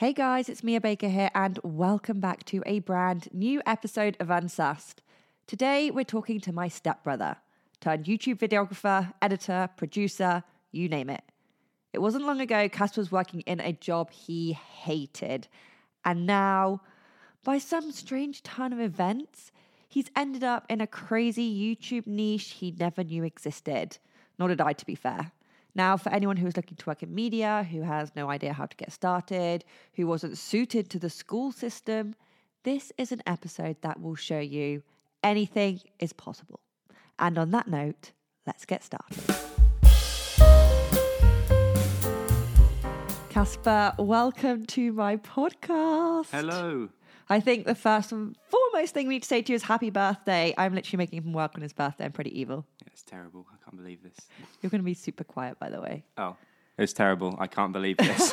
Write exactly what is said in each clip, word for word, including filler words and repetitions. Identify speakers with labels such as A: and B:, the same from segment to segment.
A: Hey guys, it's Mia Baker here, and welcome back to a brand new episode of Unsussed. Today we're talking to my stepbrother, turned YouTube videographer, editor, producer, you name it. It wasn't long ago Casper was working in a job he hated, and now, by some strange turn of events, he's ended up in a crazy YouTube niche he never knew existed. Nor did I, to be fair. Now, for anyone who is looking to work in media, who has no idea how to get started, who wasn't suited to the school system, this is an episode that will show you anything is possible. And on that note, let's get started. Casper, welcome to my podcast.
B: Hello.
A: I think the first and foremost thing we need to say to you is happy birthday. I'm literally making him work on his birthday. I'm pretty evil.
B: Yeah, it's terrible. I can't believe this.
A: You're going to be super quiet, by the way.
B: Oh, it's terrible. I can't believe this.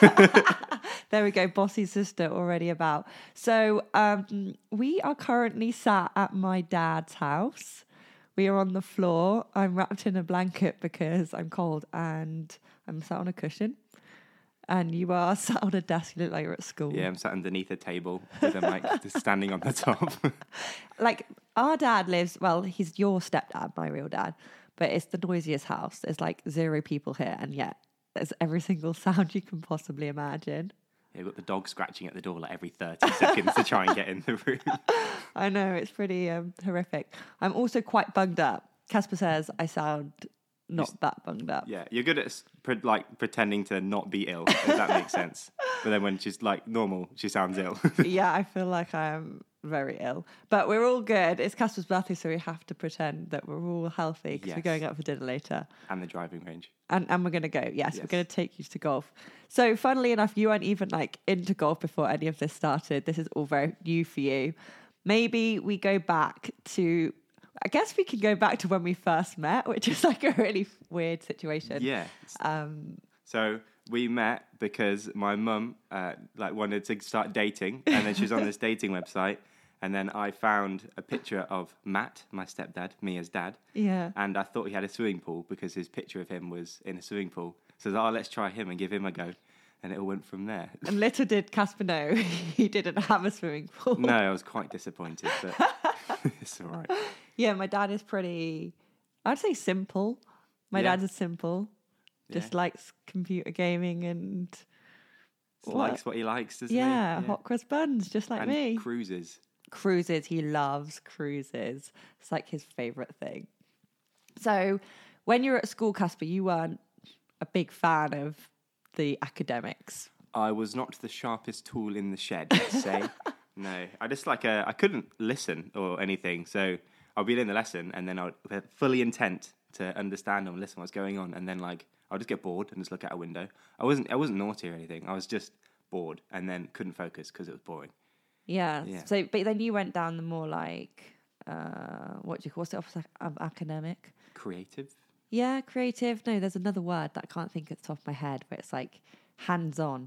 A: There we go. Bossy sister already about. So um, we are currently sat at my dad's house. We are on the floor. I'm wrapped in a blanket because I'm cold, and I'm sat on a cushion. And you are sat on a desk. You look like you're at school.
B: Yeah, I'm sat underneath a table with a mic just standing on the top.
A: Like, our dad lives, well, he's your stepdad, my real dad, but it's the noisiest house. There's like zero people here, and yet there's every single sound you can possibly imagine.
B: Yeah, we've got the dog scratching at the door like every thirty seconds to try and get in the room.
A: I know, it's pretty um, horrific. I'm also quite bunged up. Casper says I sound not that bunged up.
B: Yeah, you're good at s- pre- like pretending to not be ill, if that makes sense. But then when she's like normal, she sounds ill.
A: Yeah, I feel like I am very ill. But we're all good. It's Casper's birthday, so we have to pretend that we're all healthy because
B: Yes.
A: we're going out for dinner later.
B: And the driving range.
A: And, and we're going to go. Yes,
B: Yes.
A: we're going to take you to golf. So funnily enough, you weren't even like into golf before any of this started. This is all very new for you. Maybe we go back to, I guess we can go back to when we first met, which is like a really weird situation.
B: Yeah.
A: Um,
B: So we met because my mum uh, like wanted to start dating, and then she was on this dating website, and then I found a picture of Matt, my stepdad, Mia's dad,
A: yeah.
B: and I thought he had a swimming pool because his picture of him was in a swimming pool. So I was like, oh, let's try him and give him a go, and it all went from there.
A: And little did Casper know he didn't have a swimming pool.
B: No, I was quite disappointed, but it's all right.
A: Yeah, my dad is pretty, I'd say simple. My
B: Yeah.
A: dad is simple. Just
B: Yeah.
A: likes computer gaming and
B: Just
A: what?
B: likes what he likes, doesn't
A: yeah,
B: he?
A: hot cross buns, just like
B: and
A: me.
B: cruises.
A: Cruises, he loves cruises. It's like his favorite thing. So when you were at school, Casper, you weren't a big fan of the academics.
B: I was not the sharpest tool in the shed, let's say. No, I just like uh, I couldn't listen or anything. So I'll be in the lesson, and then I'll be fully intent to understand and listen what's going on, and then like I'll just get bored and just look out a window. I wasn't I wasn't naughty or anything. I was just bored, and then couldn't focus because it was boring.
A: Yeah.
B: Yeah.
A: So, but then you went down the more like, uh, what do you call what's the opposite of academic?
B: Creative.
A: Yeah, creative. No, there's another word that I can't think at the top of my head, but it's like hands-on.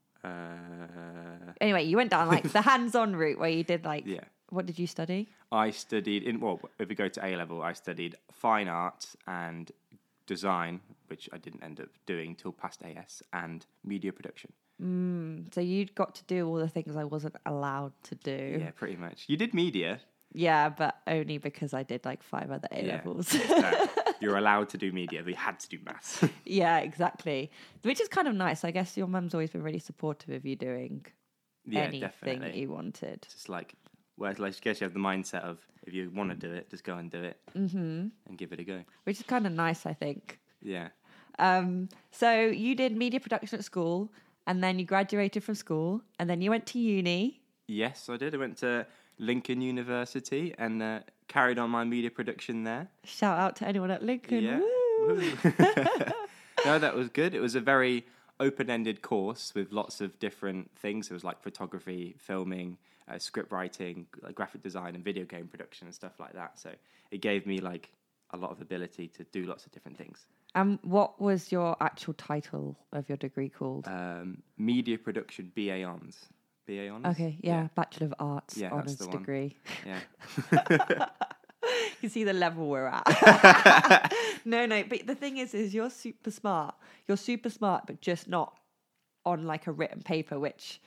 B: Uh,
A: Anyway, you went down like the hands-on route where you did like,
B: yeah.
A: what did you study?
B: I studied in well, if we go to A level, I studied fine arts and design, which I didn't end up doing till past A S, and media production.
A: Mm, so you got to do all the things I wasn't allowed to do.
B: Yeah, pretty much. You did media.
A: Yeah, but only because I did like five other A
B: Yeah.
A: levels.
B: No, you're allowed to do media, but you had to do maths.
A: Yeah, exactly. Which is kind of nice. I guess your mum's always been really supportive of you doing
B: Yeah,
A: anything
B: definitely.
A: you wanted.
B: Just like, well, I guess you have the mindset of if you want to do it, just go and do it
A: Mm-hmm.
B: and give it a go.
A: Which is kind of nice, I think.
B: Yeah.
A: Um, so you did media production at school, and then you graduated from school, and then you went to uni.
B: Yes, I did. I went to Lincoln University and uh, carried on my media production there.
A: Shout out to anyone at Lincoln.
B: Yeah.
A: Woo!
B: Woo. No, that was good. It was a very open-ended course with lots of different things. It was like photography, filming, uh, script writing, like graphic design, and video game production and stuff like that. So it gave me like a lot of ability to do lots of different things.
A: And what was your actual title of your degree called?
B: Um, media production B A Hons. B A Hons?
A: Okay, yeah, Bachelor of Arts
B: Yeah, that's
A: honours
B: the one.
A: degree.
B: Yeah.
A: You see the level we're at. no, no, but the thing is, is you're super smart. You're super smart, but just not on like a written paper, which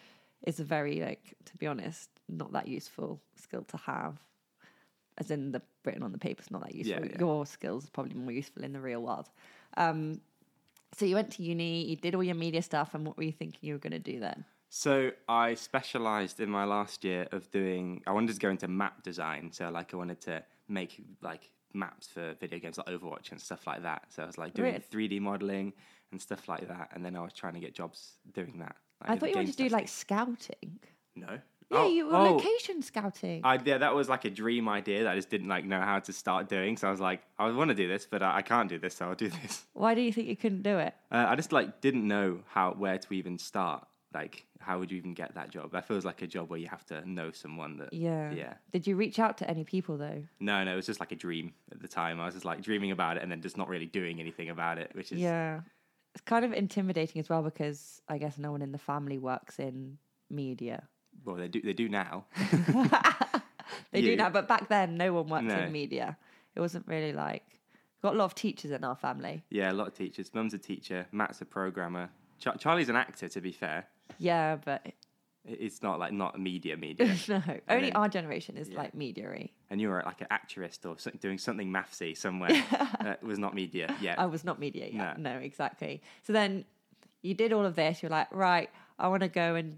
A: is a very, like, to be honest, not that useful skill to have. As in the written on the paper is not that useful.
B: Yeah, yeah.
A: Your skills are probably more useful in the real world. Um, so you went to uni, you did all your media stuff, and what were you thinking you were going to do then?
B: So I specialised in my last year of doing, I wanted to go into map design. So like I wanted to make like maps for video games like Overwatch and stuff like that. So I was like doing
A: Really?
B: three D modelling and stuff like that. And then I was trying to get jobs doing that. Like,
A: I
B: with
A: thought you wanted
B: games
A: to do like
B: testing.
A: scouting.
B: No.
A: Yeah,
B: Oh,
A: you were
B: oh,
A: location scouting.
B: I, yeah, that was like a dream idea that I just didn't like know how to start doing. So I was like, I want to do this, but I, I can't do this, so I'll do this.
A: Why do you think you couldn't do it?
B: Uh, I just like didn't know how where to even start. Like, how would you even get that job? That feels like a job where you have to know someone that.
A: Yeah.
B: Yeah.
A: Did you reach out to any people though?
B: No, no, it was just like a dream at the time. I was just like dreaming about it and then just not really doing anything about it, which is.
A: Yeah. It's kind of intimidating as well because I guess no one in the family works in media.
B: Well, they do. They do now.
A: They do
B: You.
A: now, but back then no one worked
B: No.
A: in media. It wasn't really like got a lot of teachers in our family.
B: Yeah, a lot of teachers. Mum's a teacher. Matt's a programmer. Char- Charlie's an actor, to be fair.
A: Yeah, but
B: It- It's not like not media media.
A: no, only
B: then-
A: our generation is
B: yeah.
A: like media-y.
B: And you were like an actress or something, doing something mathsy somewhere that was not media yet.
A: I was not media yet.
B: No.
A: No, exactly. So then you did all of this. You're like, right, I want to go and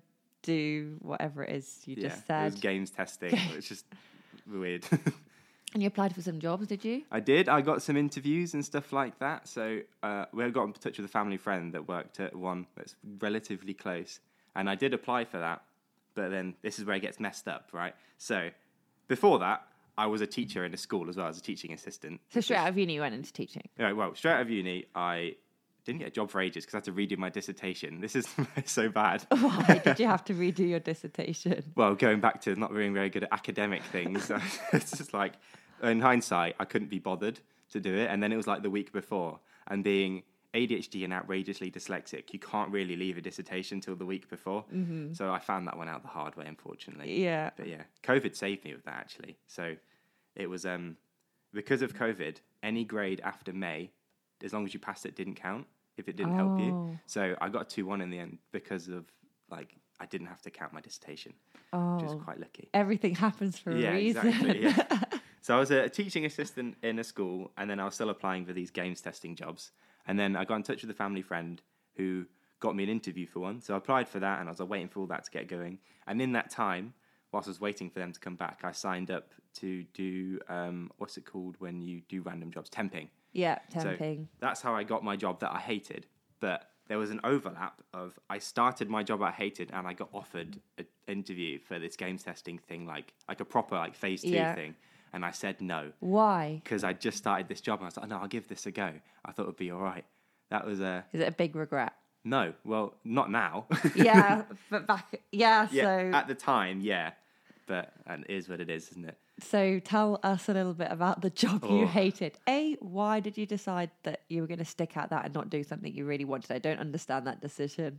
A: do whatever it is you
B: yeah,
A: just
B: it
A: said.
B: was games testing. It's just weird.
A: And you applied for some jobs, did you?
B: I did. I got some interviews and stuff like that. So uh, we got in touch with a family friend that worked at one that's relatively close. And I did apply for that. But then this is where it gets messed up, right? So before that, I was a teacher in a school as well as a teaching assistant.
A: So straight out of uni, you went into teaching.
B: Yeah, well, straight out of uni, I didn't get a job for ages because I had to redo my dissertation. This is so bad.
A: Why did you have to redo your dissertation?
B: Well, going back to not being very good at academic things, it's just like, in hindsight, I couldn't be bothered to do it. And then it was like the week before. And being A D H D and outrageously dyslexic, you can't really leave a dissertation till the week before. Mm-hmm. So I found that one out the hard way, unfortunately.
A: Yeah.
B: But yeah, COVID saved me with that, actually. So it was, um, because of COVID, any grade after May, as long as you passed it, didn't count if it didn't help you.
A: Oh.
B: So I got a two one in the end because of, like, I didn't have to count my dissertation,
A: Oh,
B: which is quite lucky.
A: everything happens for
B: Yeah,
A: a reason.
B: exactly. Yeah. So I was a teaching assistant in a school, and then I was still applying for these games testing jobs. And then I got in touch with a family friend who got me an interview for one. So I applied for that, and I was like, waiting for all that to get going. And in that time, whilst I was waiting for them to come back, I signed up to do, um, what's it called when you do random jobs? Temping.
A: Yeah,
B: So
A: temping.
B: that's how I got my job that I hated. But there was an overlap of I started my job I hated, and I got offered an interview for this games testing thing, like like a proper like phase two
A: Yeah.
B: thing. And I said no
A: Why?
B: because I just started this job. And I was like, no, I'll give this a go. I thought it would be all right. That was a
A: Is it a big regret?
B: no. Well, not now.
A: Yeah, but back, yeah,
B: yeah,
A: so
B: at the time, yeah. But and it is what it is, isn't it?
A: so tell us a little bit about the job you
B: Oh.
A: hated. A, why did you decide that you were going to stick at that and not do something you really wanted? I don't understand that decision.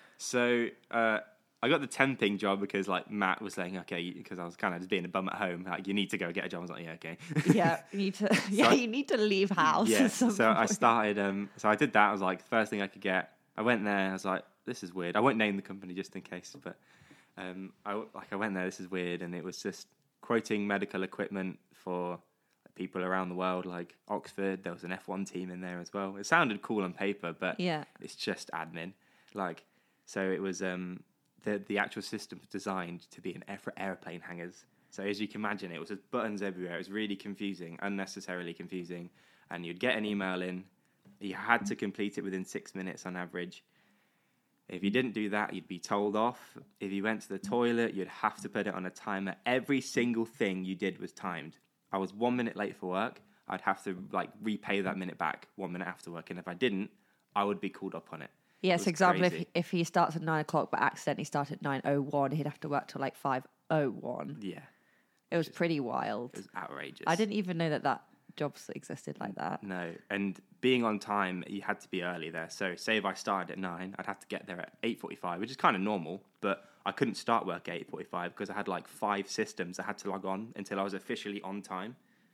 B: So uh, I got the temping job because like Matt was saying, okay, because I was kind of just being a bum at home. Like, you need to go get a job. I was like, yeah, okay.
A: Yeah, you need to. Yeah,
B: I-
A: you need to leave house.
B: Yeah.
A: at some
B: So I
A: point.
B: started. Um. So I did that. I was like, first thing I could get. I went there. I was like, this is weird. I won't name the company just in case, but um, I like I went there. This is weird, and it was just quoting medical equipment for people around the world, like Oxford. There was an F one team in there as well. It sounded cool on paper, but
A: Yeah.
B: it's just admin. Like, so it was um the the actual system was designed to be an air for airplane hangars. So as you can imagine, it was just buttons everywhere. It was really confusing, unnecessarily confusing. And you'd get an email in. You had to complete it within six minutes on average. If you didn't do that, you'd be told off. If you went to the toilet, you'd have to put it on a timer. Every single thing you did was timed. I was one minute late for work. I'd have to like repay that minute back one minute after work. And if I didn't, I would be called up on it.
A: Yes,
B: was
A: example, if,
B: crazy.
A: if he starts at nine o'clock but accidentally started at nine oh one, he'd have to work till like five oh one.
B: Yeah,
A: It was pretty wild.
B: it was outrageous.
A: I didn't even know that that jobs existed like that.
B: No, and being on time, you had to be early there. So say if I started at nine, I'd have to get there at eight forty-five, which is kind of normal, but I couldn't start work at eight forty-five because I had like five systems I had to log on until I was officially on time.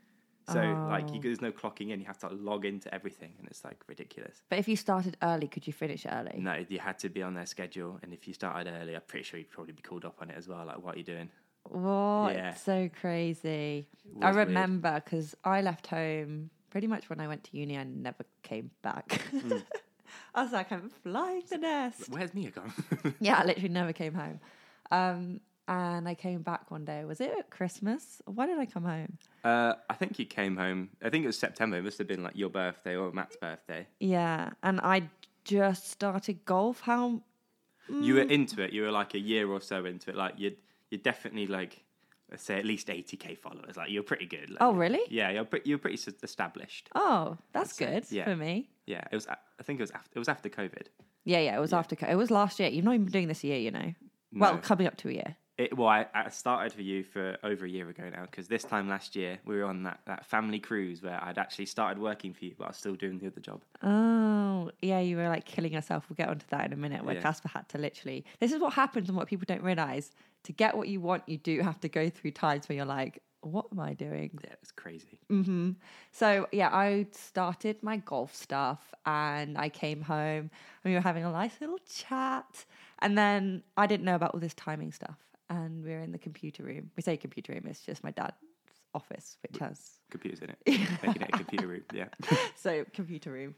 B: So like you,
A: Oh.
B: there's no clocking in. You have to log into everything, and it's like ridiculous.
A: But if you started early, could you finish early?
B: No, you had to be on their schedule, and if you started early, I'm pretty sure you'd probably be called up on it as well. Like, what are you doing?
A: What?
B: Yeah.
A: So crazy.
B: It
A: I
B: was weird.
A: remember because I left home pretty much when I went to uni. I never came back.
B: Mm.
A: I was like, I'm flying the nest.
B: Where's Mia gone?
A: Yeah, I literally never came home. Um, and I came back one day. Was it at Christmas? Why did I come home?
B: uh, I think you came home. I think it was September. It must have been like your birthday or Matt's birthday.
A: Yeah, and I just started golf. How?
B: You were into it. You were like a year or so into it. Like you'd you're definitely like, let's say at least eighty k followers. Like you're pretty good. Like,
A: Oh, really?
B: Yeah, you're pretty, you're pretty s- established.
A: Oh, that's
B: I'd say,
A: good
B: yeah.
A: for me.
B: Yeah, it was. a- I think it was after. It was after COVID.
A: Yeah, yeah. It was
B: Yeah.
A: after. co- It was last year. You've not even been doing this year, you know. Well,
B: No.
A: coming up to a year.
B: It, well, I, I started for you for over a year ago now because this time last year we were on that, that family cruise where I'd actually started working for you, but I was still doing the other job.
A: Oh, yeah, you were like killing yourself. We'll get onto that in a minute where
B: Yeah.
A: Casper had to literally. This is what happens and what people don't realize. To get what you want, you do have to go through times where you're like, what am I doing?
B: Yeah, it was crazy.
A: hmm So, yeah, I started my golf stuff and I came home and we were having a nice little chat. And then I didn't know about all this timing stuff. And we were in the computer room. We say computer room, it's just my dad's office, which has
B: Computers in it, making it a computer room. Yeah,
A: so computer room.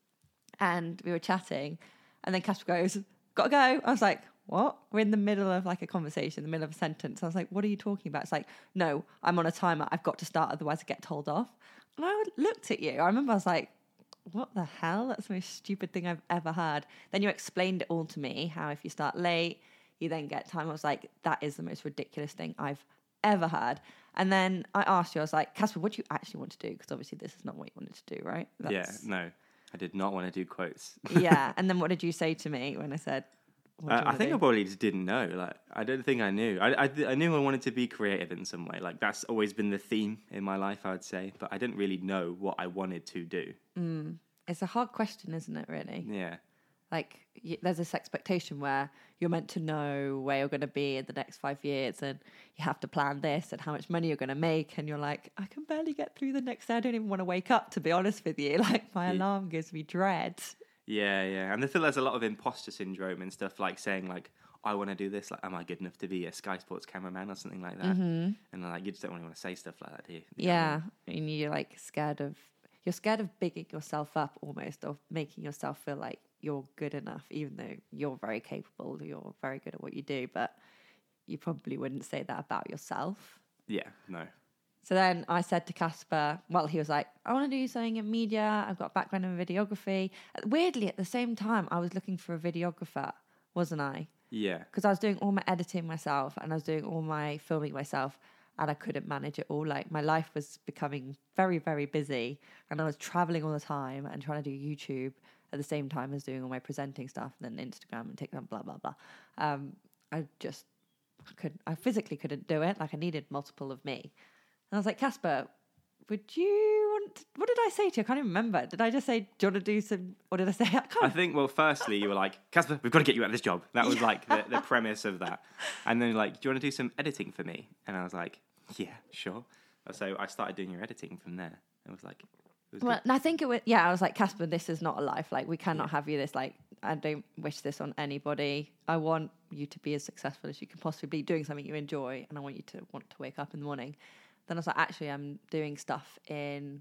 A: And we were chatting, and then Casper goes, "Gotta go." I was like, "What?" We're in the middle of like a conversation, in the middle of a sentence. I was like, "What are you talking about?" It's like, "No, I'm on a timer. I've got to start, otherwise I get told off." And I looked at you. I remember I was like, "What the hell? That's the most stupid thing I've ever heard." Then you explained it all to me. How if you start late, you then get time. I was like, "That is the most ridiculous thing I've ever heard." And then I asked you, I was like, "Casper, what do you actually want to do?" Because obviously this is not what you wanted to do, right?
B: yeah. No, I did not want to do quotes.
A: Yeah. And then what did you say to me when I said, what do
B: Uh,
A: you
B: I
A: wanna
B: think
A: do?
B: I probably just didn't know. Like, I don't think I knew. I, I, I knew I wanted to be creative in some way. Like, that's always been the theme in my life, I would say. But I didn't really know what I wanted to do.
A: It's a hard question, isn't it, really?
B: Yeah.
A: Like, y- there's this expectation where you're meant to know where you're going to be in the next five years and you have to plan this and how much money you're going to make. And you're like, I can barely get through the next day. I don't even want to wake up, to be honest with you. Like, my
B: Yeah.
A: alarm gives me dread.
B: Yeah, yeah. And I feel there's a lot of imposter syndrome and stuff, like saying, like, I want to do this. Like, am I good enough to be a Sky Sports cameraman or something like that? Mm-hmm. And like, you just don't really want to say stuff like that, do you? You know what I
A: Yeah.
B: mean?
A: And you're like scared of, you're scared of bigging yourself up almost, or making yourself feel like you're good enough, even though you're very capable, you're very good at what you do, but you probably wouldn't say that about yourself.
B: Yeah, no.
A: So then I said to Casper, well, he was like, I want to do something in media. I've got a background in videography. Weirdly, at the same time, I was looking for a videographer, wasn't I?
B: Yeah.
A: Because I was doing all my editing myself and I was doing all my filming myself and I couldn't manage it all. Like, my life was becoming very, very busy and I was traveling all the time and trying to do YouTube at the same time as doing all my presenting stuff and then Instagram and TikTok, blah, blah, blah. Um, I just couldn't, I physically couldn't do it. Like, I needed multiple of me. And I was like, Casper, would you want to, what did I say to you? I can't even remember. Did I just say, do you want to do some, what did I say? I can't
B: I think, well, firstly, you were like, Casper, we've got to get you out of this job. That was
A: Yeah.
B: like the, the premise of that. And then, like, do you want to do some editing for me? And I was like, yeah, sure. So I started doing your editing from there. It was like, it was
A: Well,
B: good.
A: and I think it was, yeah, I was like, Casper, this is not a life. Like, we cannot
B: Yeah.
A: have you this. Like, I don't wish this on anybody. I want you to be as successful as you can possibly be, doing something you enjoy. And I want you to want to wake up in the morning. Then I was like, actually, I'm doing stuff in,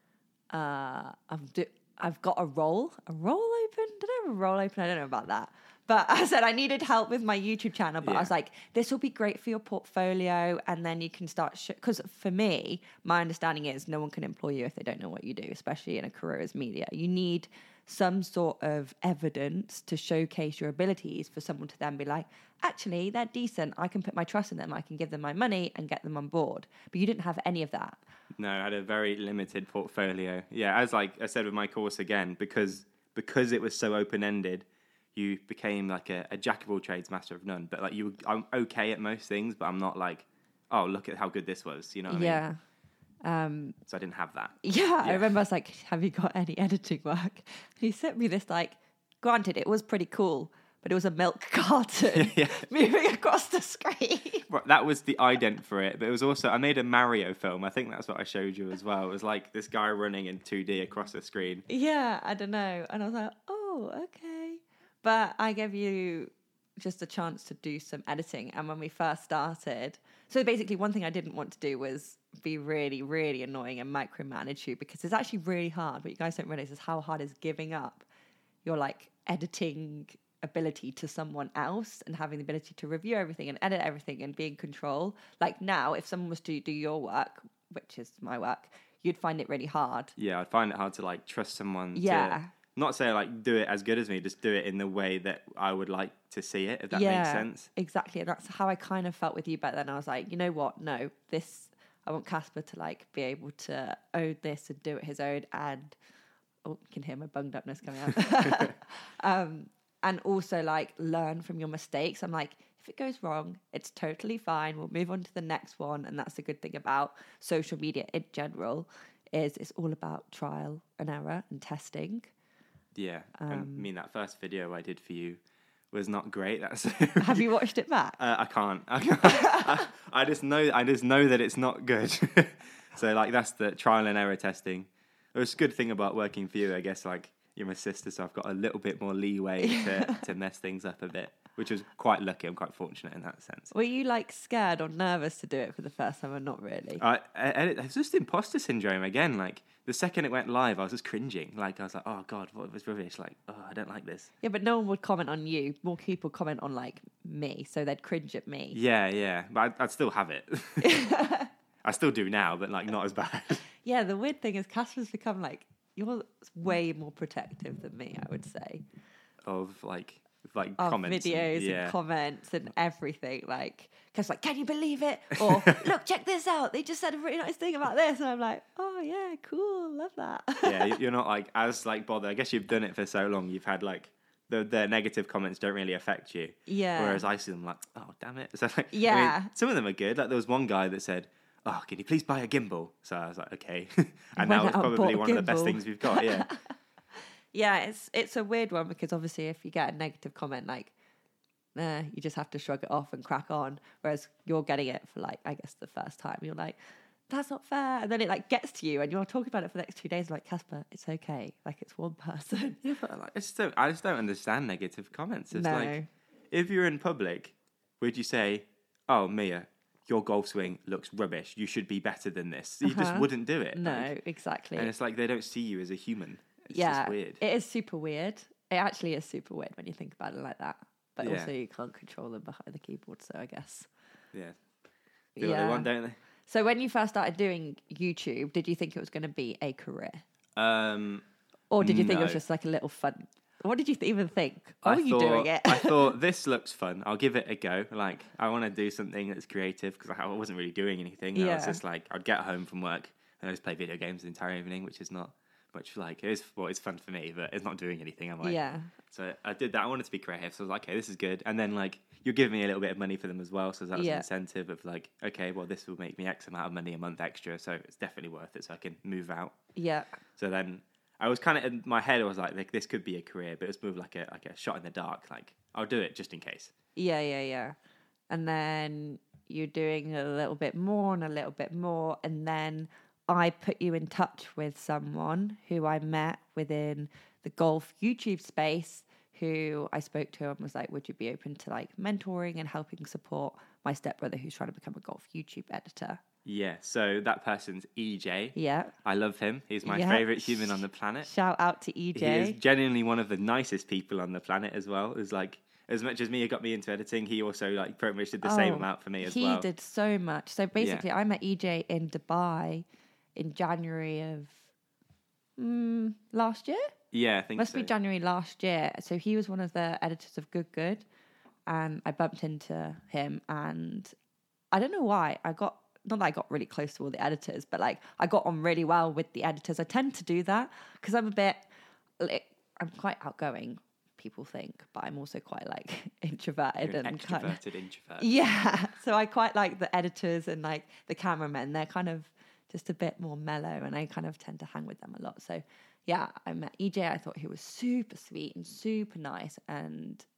A: uh, I've, do, I've got a role, a role open. Did I have a role open? I don't know about that. But I said I needed help with my YouTube channel. But I
B: Yeah.
A: was like, this will be great for your portfolio. And then you can start, because for me, my understanding is no one can employ you if they don't know what you do, especially in a career as media. You need some sort of evidence to showcase your abilities for someone to then be like, actually, they're decent. I can put my trust in them. I can give them my money and get them on board. But you didn't have any of that.
B: No, I had a very limited portfolio. Yeah, as like I said with my course again, because because it was so open ended, you became like a, a jack of all trades, master of none. But like you, I'm okay at most things, but I'm not like, oh, look at how good this was. You know what I mean?
A: Yeah. Um,
B: So I didn't have that.
A: yeah, I
B: Yeah.
A: remember I was like, have you got any editing work? And he sent me this, like, granted, it was pretty cool, but it was a milk carton
B: Yeah.
A: moving across the screen.
B: Right, that was the ident for it, but it was also I made a Mario film. I think that's what I showed you as well. It was like this guy running in two D across the screen.
A: Yeah, I don't know. And I was like, oh, okay. But I gave you just a chance to do some editing. And when we first started, so basically one thing I didn't want to do was be really, really annoying and micromanage you, because it's actually really hard. What you guys don't realize is how hard is giving up your like editing ability to someone else and having the ability to review everything and edit everything and be in control. Like now, if someone was to do your work, which is my work, you'd find it really hard.
B: Yeah, I'd find it hard to like trust someone.
A: Yeah.
B: To, not say like do it as good as me, just do it in the way that I would like to see it, if that
A: yeah,
B: makes sense.
A: Exactly. And that's how I kind of felt with you back then. I was like, you know what? No, this, I want Casper to like be able to own this and do it his own. And oh, you can hear my bunged upness coming out. um, and also like learn from your mistakes. I'm like, if it goes wrong, it's totally fine. We'll move on to the next one. And that's the good thing about social media in general, is it's all about trial and error and testing.
B: Yeah,
A: Um,
B: and I mean that first video I did for you was not great. That's
A: Have you watched it back?
B: Uh, I can't. I, can't. I, I just know. I just know that it's not good. So like that's the trial and error testing. It was a good thing about working for you, I guess. Like you're my sister, so I've got a little bit more leeway to to mess things up a bit, which was quite lucky. I'm quite fortunate in that sense.
A: Were you like scared or nervous to do it for the first time, or not really?
B: I, I, it's just imposter syndrome again. Like the second it went live, I was just cringing. Like I was like, oh god, what was rubbish? Like, oh, I don't like this.
A: Yeah, but no one would comment on you. More people comment on like me, so they'd cringe at me.
B: Yeah, yeah, but I'd, I'd still have it. I still do now, but like not as bad.
A: Yeah, the weird thing is Casper's become like, you're way more protective than me, I would say.
B: Of like, like
A: Of
B: comments,
A: videos
B: and, yeah.
A: and comments and everything. Like, because like, can you believe it? Or look, check this out. They just said a really nice thing about this, and I'm like, oh yeah, cool, love that.
B: Yeah, you're not like as like bothered. I guess you've done it for so long. You've had like the the negative comments don't really affect you.
A: Yeah.
B: Whereas I see them like, oh damn it. So like,
A: Yeah.
B: I mean, some of them are good. Like there was one guy that said, oh, can you please buy a gimbal? So I was like, okay. And
A: Went
B: now it's
A: out and bought
B: probably
A: a
B: one of the best
A: gimbal.
B: things we've got. Yeah.
A: Yeah, it's it's a weird one, because obviously if you get a negative comment, like, nah, you just have to shrug it off and crack on. Whereas you're getting it for like, I guess the first time, you're like, that's not fair. And then it like gets to you and you're talking about it for the next two days, like, Casper, it's okay. Like it's one person.
B: Yeah, but like, I just don't. I just don't understand negative comments. It's
A: No.
B: like, if you're in public, would you say, "Oh, Mia, your golf swing looks rubbish. You should be better than this"? You just
A: Uh-huh.
B: wouldn't do it.
A: No,
B: like,
A: exactly.
B: and it's like they don't see you as a human. It's
A: yeah,
B: just weird.
A: it is super weird. It actually is super weird when you think about it like that. But
B: Yeah.
A: also you can't control them behind the keyboard, so I guess.
B: Yeah. Do what
A: Yeah.
B: they want, don't
A: So when you first started doing YouTube, did you think it was going to be a career?
B: they? Um,
A: Or did you think it was
B: No.
A: just like a little fun? What did you th- even think? Oh,
B: I
A: are you
B: thought,
A: doing it?
B: I thought this looks fun. I'll give it a go. Like I want to do something that's creative because I wasn't really doing anything. I was
A: Yeah.
B: just like I'd get home from work and I just play video games the entire evening, which is not much like it is. Well, it's fun for me, but it's not doing anything. I'm like,
A: Yeah.
B: So I did that. I wanted to be creative, so I was like, okay, this is good. And then like you're giving me a little bit of money for them as well, so that was
A: Yeah.
B: an incentive of like, okay, well this will make me X amount of money a month extra, so it's definitely worth it. So I can move out.
A: Yeah.
B: So then I was kind of in my head. I was like, like, this could be a career, but it's moved like a like a shot in the dark. Like I'll do it just in case.
A: Yeah, yeah, yeah. And then you're doing a little bit more and a little bit more. And then I put you in touch with someone who I met within the golf YouTube space, who I spoke to and was like, would you be open to like mentoring and helping support my stepbrother who's trying to become a golf YouTube editor?
B: Yeah. So that person's E J.
A: Yeah.
B: I love him. He's my
A: Yeah.
B: favorite human on the planet.
A: Shout out to E
B: He
A: J.
B: is genuinely one of the nicest people on the planet as well. It's like as much as Mia got me into editing, he also like pretty much did the same
A: Oh,
B: amount for me as
A: he
B: well.
A: did so much. So basically, I met E J in Dubai in January of mm, last year.
B: Yeah, I think
A: Must
B: so.
A: be January last year. So he was one of the editors of Good Good, and I bumped into him, and I don't know why I got. Not that I got really close to all the editors, but like I got on really well with the editors. I tend to do that because I'm a bit, like, I'm quite outgoing, people think, but I'm also quite like introverted
B: You're an
A: and kind of,
B: extroverted introvert.
A: yeah. So I quite like the editors and like the cameramen. They're kind of just a bit more mellow, and I kind of tend to hang with them a lot. So yeah, I met E J. I thought he was super sweet and super nice, and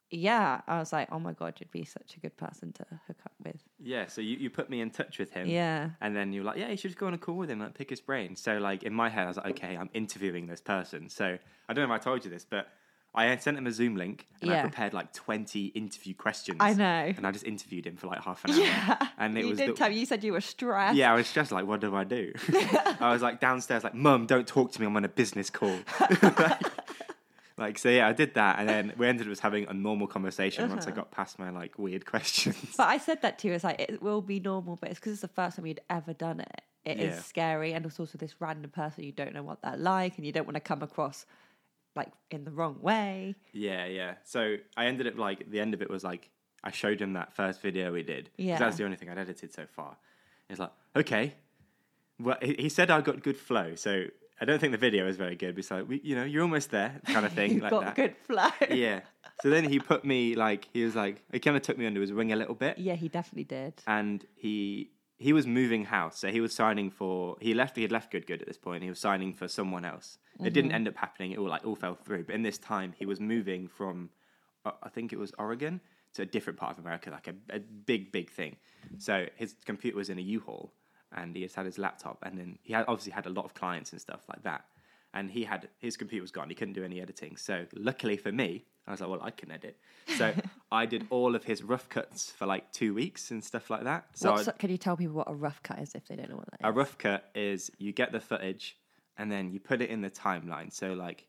A: yeah, I was like, oh my God, you'd be such a good person to hook up with.
B: Yeah, so you, you put me in touch with him.
A: Yeah.
B: And then you were like, yeah, you should just go on a call with him, like pick his brain. So like in my head, I was like, okay, I'm interviewing this person. So I don't know if I told you this, but I sent him a Zoom link and
A: Yeah.
B: I prepared like twenty interview questions.
A: I know.
B: And I just interviewed him for like half an hour.
A: Yeah.
B: And it
A: you
B: was
A: did
B: the,
A: tell me, you said you were stressed.
B: yeah, I was just like, what do I do? I was like downstairs, like, Mum, don't talk to me. I'm on a business call. like, like, so yeah, I did that. And then we ended up just having a normal conversation uh-huh. once I got past my like weird questions.
A: But I said that too. It's like, it will be normal, but it's because it's the first time you'd ever done it. It yeah. is scary. And it's also this random person, you don't know what they're like, and you don't want to come across like in the wrong way.
B: Yeah, yeah. So I ended up like, the end of it was like, I showed him that first video we did.
A: Yeah.
B: That's the only thing I'd edited so far. He's like, okay. Well, he, he said I got good flow, so I don't think the video is very good. But it's like, we, you know, you're almost there, kind of thing.
A: You've
B: like
A: got
B: that.
A: good flow.
B: Yeah. So then he put me like, he was like, he kind of took me under his wing a little bit.
A: Yeah, he definitely did.
B: And he he was moving house, so he was signing for. He left. He had left Good Good at this point. He was signing for someone else. Mm-hmm. It didn't end up happening. It all like all fell through. But in this time, he was moving from, uh, I think it was Oregon, to a different part of America, like a, a big, big thing. So his computer was in a U-Haul, and he just had his laptop, and then he had, obviously had a lot of clients and stuff like that. And he had his computer was gone. He couldn't do any editing. So luckily for me, I was like, well, I can edit. So I did all of his rough cuts for like two weeks and stuff like that. So
A: What's, can you tell people what a rough cut is if they don't know what that is?
B: A rough cut is you get the footage and then you put it in the timeline. So like,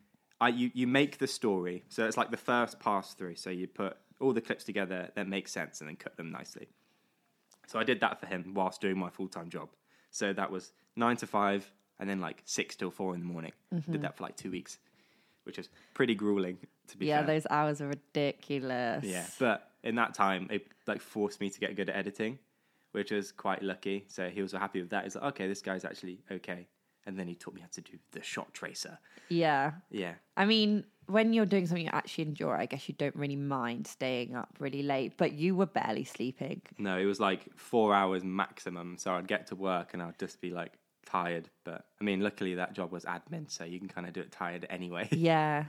B: I you you make the story. So it's like the first pass through. So you put all the clips together that make sense and then cut them nicely. So I did that for him whilst doing my full-time job. So that was nine to five and then like six till four in the morning. Mm-hmm. Did that for like two weeks, which was pretty grueling, to be
A: yeah,
B: fair.
A: Yeah, those hours are ridiculous.
B: Yeah, but in that time, it like forced me to get good at editing, which was quite lucky. So he was happy with that. He's like, okay, this guy's actually okay. And then he taught me how to do the shot tracer.
A: Yeah.
B: Yeah.
A: I mean, when you're doing something you actually enjoy, I guess you don't really mind staying up really late, but you were barely sleeping.
B: No, it was like four hours maximum. So I'd get to work and I'd just be like tired. But I mean, luckily that job was admin, so you can kind of do it tired anyway.
A: Yeah.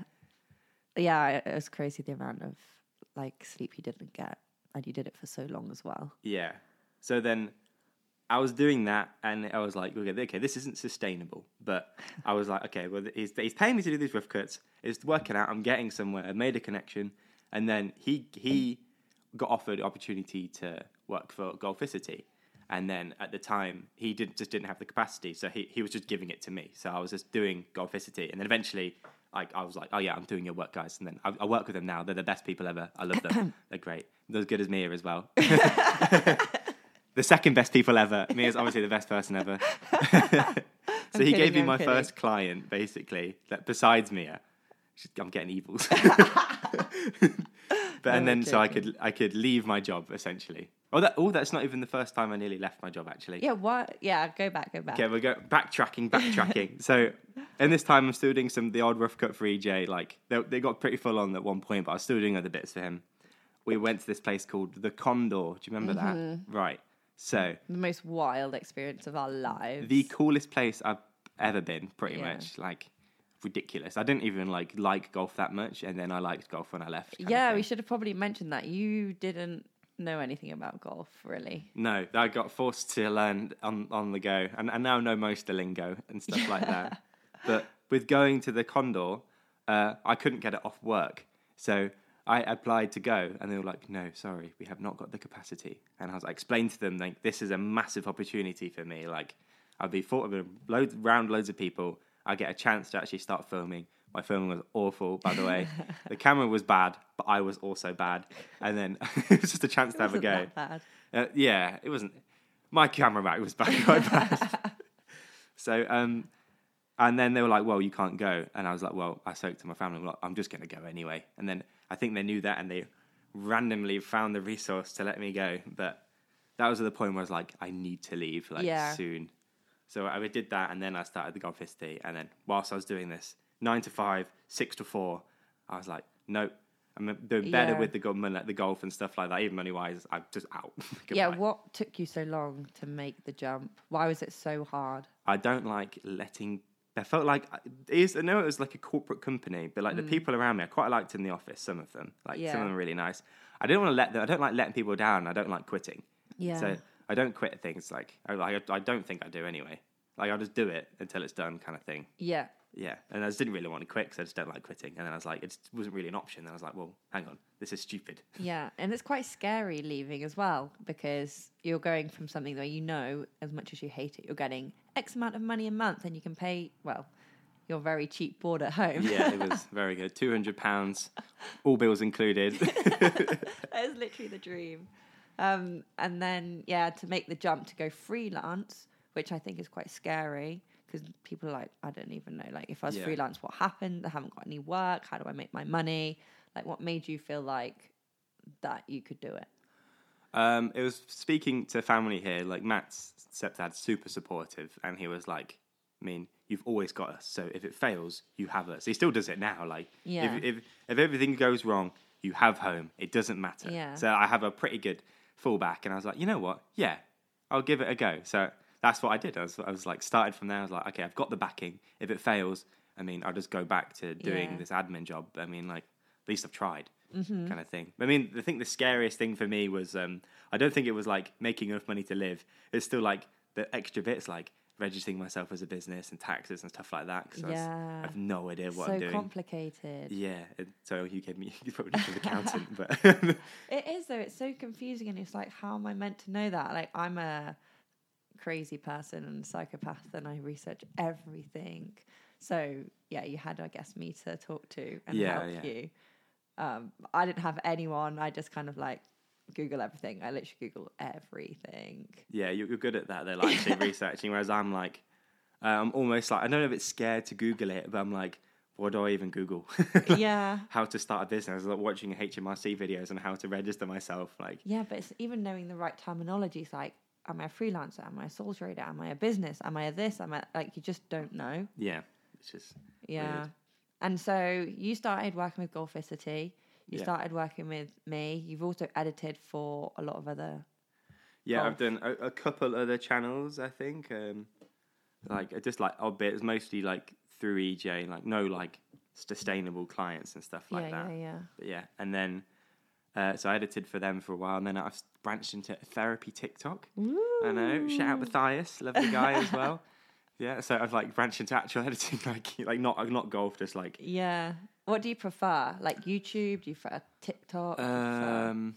A: Yeah, it was crazy the amount of like sleep you didn't get, and you did it for so long as well.
B: Yeah. So then I was doing that, and I was like, okay, okay, this isn't sustainable. But I was like, okay, well, he's, he's paying me to do these rough cuts. It's working out. I'm getting somewhere. I made a connection. And then he he got offered the opportunity to work for Golficity. And then at the time, he did, just didn't have the capacity. So he, he was just giving it to me. So I was just doing Golficity. And then eventually, like, I was like, oh, yeah, I'm doing your work, guys. And then I, I work with them now. They're the best people ever. I love them. They're great. They're as good as Mia as well. The second best people ever. Mia's obviously the best person ever. so I'm he kidding, gave me I'm my kidding. first client, basically, that besides Mia. I'm getting evils. but no, and then so I could I could leave my job essentially. Oh, that oh, that's not even the first time I nearly left my job actually.
A: Yeah, what? Yeah, go back, go back.
B: Okay, we're go backtracking, backtracking. so, in this time, I'm still doing some the odd rough cut for E J. Like they they got pretty full on at one point, but I was still doing other bits for him. We went to this place called the Condor. Do you remember mm-hmm. that? Right. So
A: the most wild experience of our lives.
B: The coolest place I've ever been, pretty yeah. much. Like ridiculous. I didn't even like like golf that much, and then I liked golf when I left.
A: Yeah, we should have probably mentioned that. You didn't know anything about golf, really.
B: No, I got forced to learn on, on the go, and I now know most of the lingo and stuff yeah. like that. But with going to the Condor, uh, I couldn't get it off work, so I applied to go, and they were like, no, sorry, we have not got the capacity. And I was like, explain to them, like, this is a massive opportunity for me. Like, I'll be thought of loads, around loads of people. I get a chance to actually start filming. My filming was awful, by the way. The camera was bad, but I was also bad. And then it was just a chance to have a go.
A: That bad.
B: Uh, yeah, it wasn't. My camera back was bad, quite bad. so, um, and then they were like, well, you can't go. And I was like, well, I spoke to my family. I'm, like, I'm just going to go anyway. And then I think they knew that, and they randomly found the resource to let me go. But that was at the point where I was like, I need to leave, like, yeah. soon. So I did that, and then I started the Golficity. And then whilst I was doing this, nine to five, six to four, I was like, nope, I'm doing better yeah. with the, like, the golf and stuff like that. Even money-wise, I'm just out.
A: Yeah, what took you so long to make the jump? Why was it so hard?
B: I don't like letting There felt like it is, I know it was like a corporate company, but like mm. the people around me, I quite liked in the office. Some of them, like yeah. some of them, were really nice. I didn't want to let them. I don't like letting people down. I don't like quitting.
A: Yeah.
B: So I don't quit things. Like I, like, I don't think I do anyway. Like I'll just do it until it's done, kind of thing.
A: Yeah.
B: Yeah, and I just didn't really want to quit because I just don't like quitting. And then I was like, it just wasn't really an option. And I was like, well, hang on, this is stupid.
A: Yeah, and it's quite scary leaving as well because you're going from something that you know, as much as you hate it, you're getting X amount of money a month and you can pay, well, your very cheap board at home.
B: Yeah, it was very good. two hundred pounds, all bills included.
A: That is literally the dream. Um, and then, yeah, to make the jump to go freelance, which I think is quite scary. Because people are like, I don't even know, like, if I was yeah. freelance, what happened? I haven't got any work. How do I make my money? Like, what made you feel like that you could do it?
B: Um, it was speaking to family here, like, Matt's stepdad's super supportive. And he was like, I mean, you've always got us. So if it fails, you have us. He still does it now. Like, yeah. if, if, if everything goes wrong, you have home. It doesn't matter.
A: Yeah.
B: So I have a pretty good fallback. And I was like, you know what? Yeah, I'll give it a go. So that's what I did. I was, I was like, started from there. I was like, okay, I've got the backing. If it fails, I mean, I'll just go back to doing yeah. this admin job. I mean, like, at least I've tried, mm-hmm. kind of thing. I mean, I think the scariest thing for me was, um, I don't think it was like making enough money to live. It's still like the extra bits, like registering myself as a business and taxes and stuff like that. Cause
A: yeah.
B: I, was, I have no idea what
A: so
B: I'm doing.
A: So complicated.
B: Yeah. It, so you gave me, you probably just an accountant, but
A: it is though. It's so confusing, and it's like, how am I meant to know that? Like, I'm a crazy person and psychopath and I research everything. So yeah, you had, I guess, me to talk to and
B: yeah,
A: help
B: yeah.
A: you. Um, I didn't have anyone. I just kind of like Google everything. I literally Google everything.
B: Yeah, you're good at that. They're like actually researching, whereas I'm like, uh, I'm almost like, I don't know if it's scared to Google it, but I'm like, what do I even Google? Like,
A: yeah.
B: How to start a business, like watching H M R C videos on how to register myself. Like,
A: yeah, but it's even knowing the right terminology. It's like, am I a freelancer? Am I a sole trader? Am I a business? Am I a this? Am I, like, you just don't know.
B: Yeah. It's just
A: yeah.
B: weird.
A: And so you started working with Golficity. You
B: yeah.
A: started working with me. You've also edited for a lot of other.
B: Yeah,
A: golf.
B: I've done a, a couple other channels, I think. Um, like just like odd bits, mostly like through E J, like no like sustainable clients and stuff like
A: yeah,
B: that.
A: Yeah, yeah,
B: But yeah, and then uh, so I edited for them for a while, and then I've branched into therapy TikTok.
A: Ooh.
B: I know. Shout out Matthias, lovely guy as well. Yeah, so I've like branched into actual editing, like like not not golf, just like
A: yeah. What do you prefer? Like YouTube? Do you prefer TikTok?
B: Um,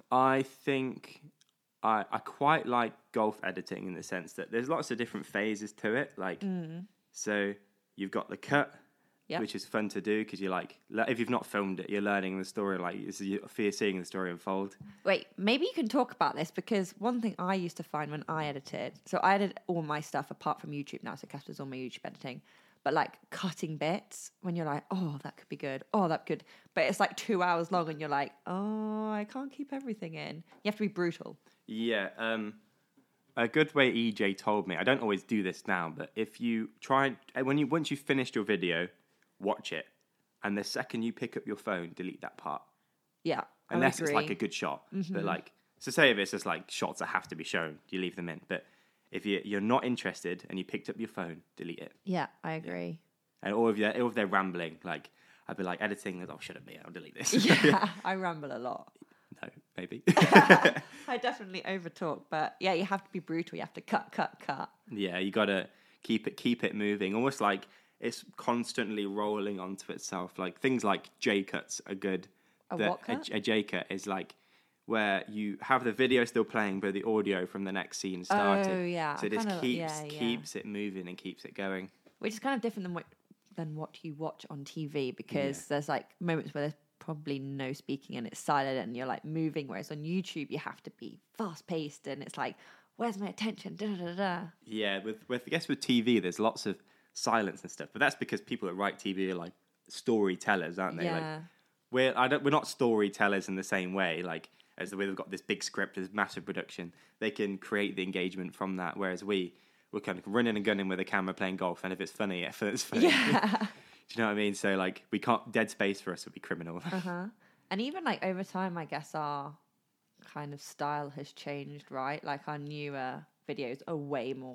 B: I think I I quite like golf editing in the sense that there's lots of different phases to it. Like,
A: mm.
B: so you've got the cut,
A: yep.
B: which is fun to do because you're like, if you've not filmed it, you're learning the story. Like, you're seeing the story unfold.
A: Wait, maybe you can talk about this because one thing I used to find when I edited, so I edit all my stuff apart from YouTube now, so Casper's all my YouTube editing. But like cutting bits when you're like, oh, that could be good. Oh, that could. But it's like two hours long and you're like, oh, I can't keep everything in. You have to be brutal.
B: Yeah. Um, a good way E J told me, I don't always do this now, but if you try, when you once you've finished your video, watch it. And the second you pick up your phone, delete that part.
A: Yeah.
B: Unless it's like a good shot.
A: Mm-hmm.
B: But like, so say if it's just like shots that have to be shown, you leave them in. But if you, you're not interested and you picked up your phone, delete it.
A: Yeah, I agree.
B: Yeah. And or if, they're, or if they're rambling, like, I'd be like editing, oh, shouldn't be, I'll delete this.
A: Yeah, I ramble a lot.
B: No, maybe.
A: I definitely overtalk, but yeah, you have to be brutal. You have to cut, cut, cut.
B: Yeah, you got to keep it keep it moving. Almost like it's constantly rolling onto itself. Like things like J-cuts are good.
A: A
B: the,
A: what cut?
B: A, a J-cut is like where you have the video still playing, but the audio from the next scene started.
A: Oh, yeah.
B: So it just
A: kinda,
B: keeps
A: yeah, yeah.
B: keeps it moving and keeps it going.
A: Which is kind of different than what than what you watch on T V because yeah. there's like moments where there's probably no speaking and it's silent and you're like moving, whereas on YouTube you have to be fast paced and it's like, where's my attention? Da, da, da, da.
B: Yeah, with with I guess with T V there's lots of silence and stuff, but that's because people that write T V are like storytellers, aren't they?
A: Yeah.
B: Like, we're I don't we're not storytellers in the same way, like as the way they've got this big script, this massive production. They can create the engagement from that, whereas we we're kind of running and gunning with a camera playing golf, and if it's funny, if it's funny.
A: Yeah.
B: Do you know what I mean? So like we can't dead space for us would be criminal.
A: Uh-huh. And even like over time, I guess our kind of style has changed, right? Like our newer videos are way more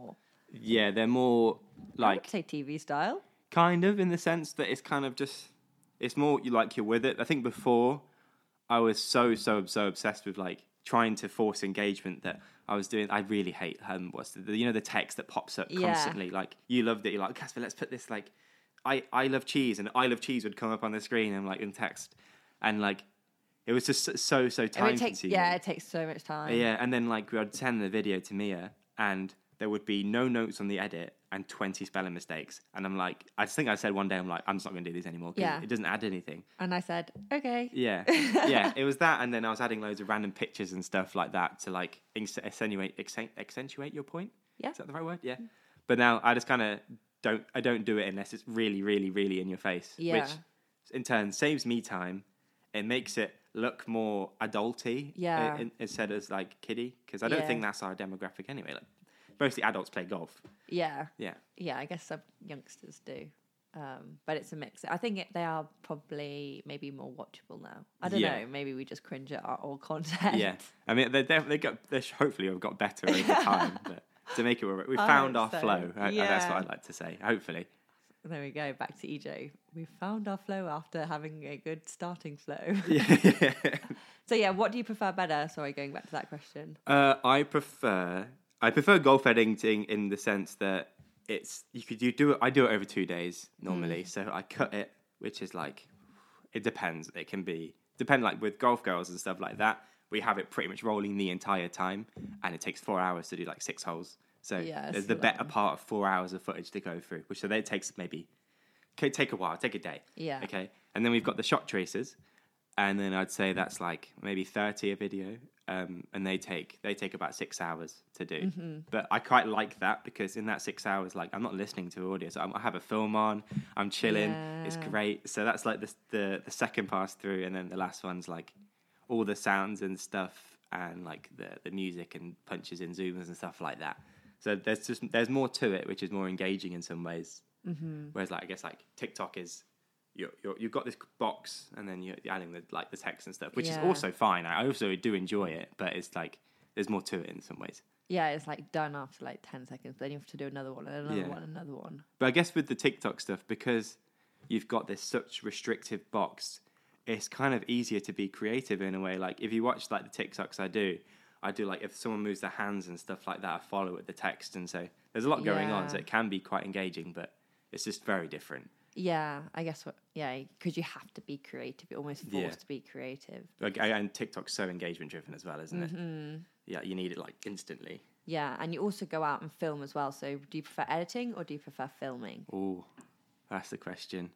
B: Yeah, they're more
A: I
B: like
A: would say T V style.
B: kind of in the sense that it's kind of just it's more you like you're with it. I think before I was so so so obsessed with like trying to force engagement that I was doing. I really hate um what's the you know the text that pops up
A: Yeah.
B: constantly. Like you loved it. You're like Casper, let's put this like I I love cheese and I love cheese would come up on the screen and like in text and like it was just so so, so
A: It
B: time
A: would take,
B: consuming.
A: yeah, it takes so much time.
B: Yeah, and then like I'd send the video to Mia, and there would be no notes on the edit and twenty spelling mistakes, and I'm like, I think I said one day, I'm like, I'm just not going to do these anymore because
A: Yeah.
B: it doesn't add anything.
A: And I said, okay.
B: Yeah, yeah, it was that, and then I was adding loads of random pictures and stuff like that to like accentuate accentuate your point.
A: Yeah.
B: Is that the right word? Yeah. But now I just kind of don't. I don't do it unless it's really, really, really in your face.
A: Yeah.
B: Which in turn saves me time. It makes it look more adulty.
A: Yeah.
B: in- Instead of like kiddie, because I don't
A: Yeah.
B: think that's our demographic anyway. Like mostly adults play golf.
A: Yeah.
B: Yeah.
A: Yeah, I guess some youngsters do. Um, but it's a mix. I think it, they are probably maybe more watchable now. I don't
B: Yeah.
A: know. Maybe we just cringe at our old content.
B: Yeah. I mean, they definitely got. They hopefully have got better over time, but to make it, work, we
A: I
B: found
A: hope
B: our
A: so.
B: flow. I-
A: Yeah.
B: That's what I'd like to say. Hopefully.
A: There we go. Back to E J. We found our flow after having a good starting flow.
B: Yeah.
A: So yeah, what do you prefer better? Sorry, going back to that question.
B: Uh, I prefer I prefer golf editing in the sense that it's you could you do it. I do it over two days normally,
A: Mm.
B: so I cut it, which is like it depends. It can be depend like with golf girls and stuff like that. We have it pretty much rolling the entire time, and it takes four hours to do like six holes. So
A: Yeah,
B: there's
A: it's
B: the better
A: long.
B: part of four hours of footage to go through, which so that takes maybe okay, take a while, take a day.
A: Yeah.
B: Okay, and then we've got the shot tracers, and then I'd say that's like maybe thirty a video, um, and they take they take about six hours to do.
A: Mm-hmm.
B: But I quite like that because in that six hours, like I'm not listening to audio, so I'm, I have a film on, I'm chilling, it's
A: Yeah.
B: great. So that's like the the the second pass through, and then the last one's like all the sounds and stuff, and like the the music and punches in zoomers and stuff like that. So there's just there's more to it, which is more engaging in some ways.
A: Mm-hmm.
B: Whereas like I guess like TikTok is you're, you're, you've got this box and then you're adding the like the text and stuff, which is
A: Yeah.
B: also fine. I also do enjoy it, but it's like there's more to it in some ways.
A: Yeah, it's like done after like ten seconds. Then you have to do another one, and another
B: Yeah.
A: one, another one.
B: But I guess with the TikTok stuff, because you've got this such restrictive box, it's kind of easier to be creative in a way. Like if you watch like the TikToks I do, I do like if someone moves their hands and stuff like that, I follow with the text, and so there's a lot going on. So
A: Yeah.
B: it can be quite engaging, but it's just very different.
A: Yeah, I guess what. Yeah, because you have to be creative. You're almost forced
B: Yeah.
A: to be creative.
B: Like, and TikTok's so engagement driven as well, isn't it?
A: Mm-hmm.
B: Yeah, you need it like instantly.
A: Yeah, and you also go out and film as well. So, do you prefer editing or do you prefer filming?
B: Oh, that's the question.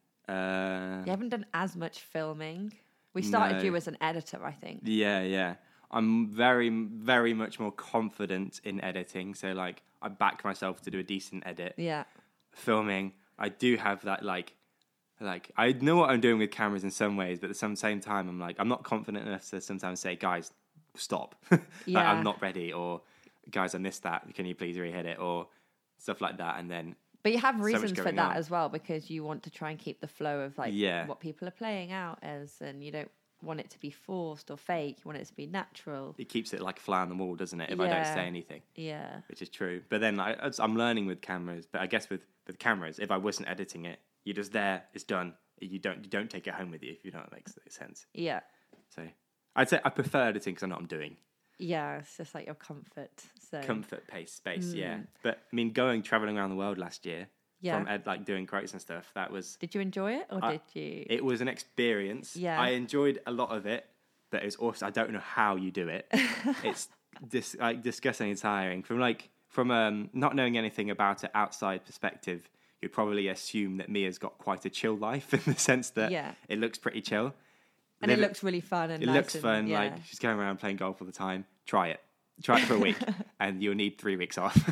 B: Uh,
A: You haven't done as much filming. We started
B: No.
A: you as an editor, I think.
B: yeah, yeah. I'm very, very much more confident in editing. So, like, I back myself to do a decent edit.
A: Yeah.
B: Filming, I do have that, like, like I know what I'm doing with cameras in some ways, but at the same time, I'm like, I'm not confident enough to sometimes say, guys, stop. Like,
A: Yeah.
B: I'm not ready, or guys, I missed that. Can you please re-hit it, or stuff like that, and then.
A: But you have
B: much
A: reasons for
B: going
A: that
B: on.
A: as well, because you want to try and keep the flow of like
B: Yeah.
A: what people are playing out as, and you don't want it to be forced or fake. You want it to be natural.
B: It keeps it like a fly on the wall, doesn't it? If I don't
A: Yeah.
B: say anything,
A: Yeah.
B: which is true. But then I, as I'm learning with cameras. But I guess with, with cameras, if I wasn't editing it, you're just there. It's done. You don't you don't take it home with you. If you know what makes sense.
A: Yeah.
B: So I'd say I prefer editing because I know what I'm doing.
A: Yeah. It's just like your comfort. So
B: Comfort, pace, space. Yeah. But I mean, going traveling around the world last year,
A: Yeah.
B: from ed, like doing quotes and stuff, that was
A: Did you enjoy it or
B: I-
A: did you?
B: it was an experience.
A: Yeah.
B: I enjoyed a lot of it, but it was also I don't know how you do it. It's dis, like disgusting and tiring. From like from um, not knowing anything about it outside perspective, you'd probably assume that Mia's got quite a chill life in the sense that
A: Yeah.
B: it looks pretty chill.
A: and
B: Live
A: it looks really fun and
B: it
A: nice
B: looks
A: and-
B: fun.
A: Yeah.
B: Like she's going around playing golf all the time. Try it. Try it for a week, and you'll need three weeks off.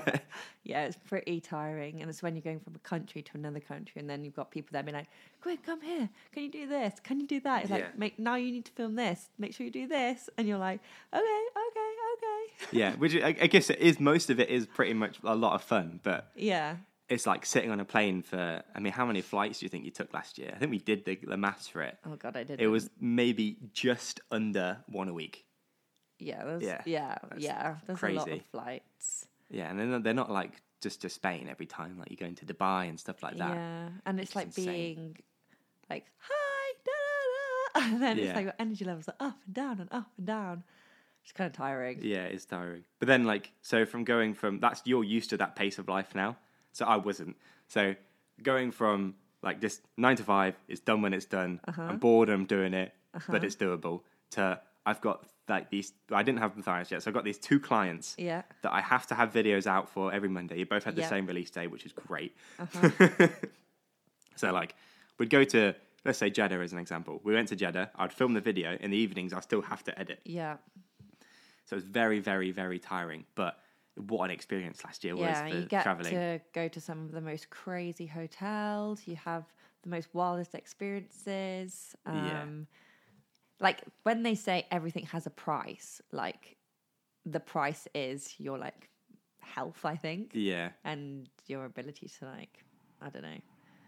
A: Yeah, it's pretty tiring. And it's when you're going from a country to another country and then you've got people there being like, quick, come here. Can you do this? Can you do that? It's
B: Yeah.
A: like, make now you need to film this. Make sure you do this. And you're like, okay, okay, okay.
B: Yeah, which I, I guess it is. Most of it is pretty much a lot of fun, but
A: Yeah.
B: it's like sitting on a plane for. I mean, how many flights do you think you took last year? I think we did the, the maths for it.
A: Oh, God, I did.
B: It was maybe just under one a week.
A: Yeah, there's,
B: Yeah,
A: yeah, yeah.
B: that's
A: yeah. There's a lot
B: crazy.
A: of flights.
B: Yeah, and they're not, they're not like just to Spain every time, like you're going to Dubai and stuff like that.
A: Yeah, and it's
B: It's
A: like
B: insane.
A: being like, hi, da, da, da. And then
B: Yeah.
A: it's like your energy levels are up and down and up and down. It's kind of tiring.
B: Yeah, it's tiring. But then, like, so from going from that's you're used to that pace of life now. So I wasn't. So going from like just nine to five, it's done when it's done.
A: Uh-huh.
B: I'm bored, I'm doing it, but it's doable. To I've got like these. I didn't have Matthias yet, so I've got these two clients
A: Yeah.
B: that I have to have videos out for every Monday. You both had the
A: Yep.
B: same release day, which is great.
A: Uh-huh.
B: So like, we'd go to let's say Jeddah as an example. We went to Jeddah. I'd film the video in the evenings. I still have to edit.
A: Yeah.
B: So it was very, very, very tiring. But what an experience last year was
A: Yeah,
B: for
A: you get
B: traveling.
A: to go to some of the most crazy hotels. You have the most wildest experiences. Um,
B: Yeah.
A: Like when they say everything has a price, like the price is your like health, I think,
B: Yeah.
A: and your ability to like, I don't know.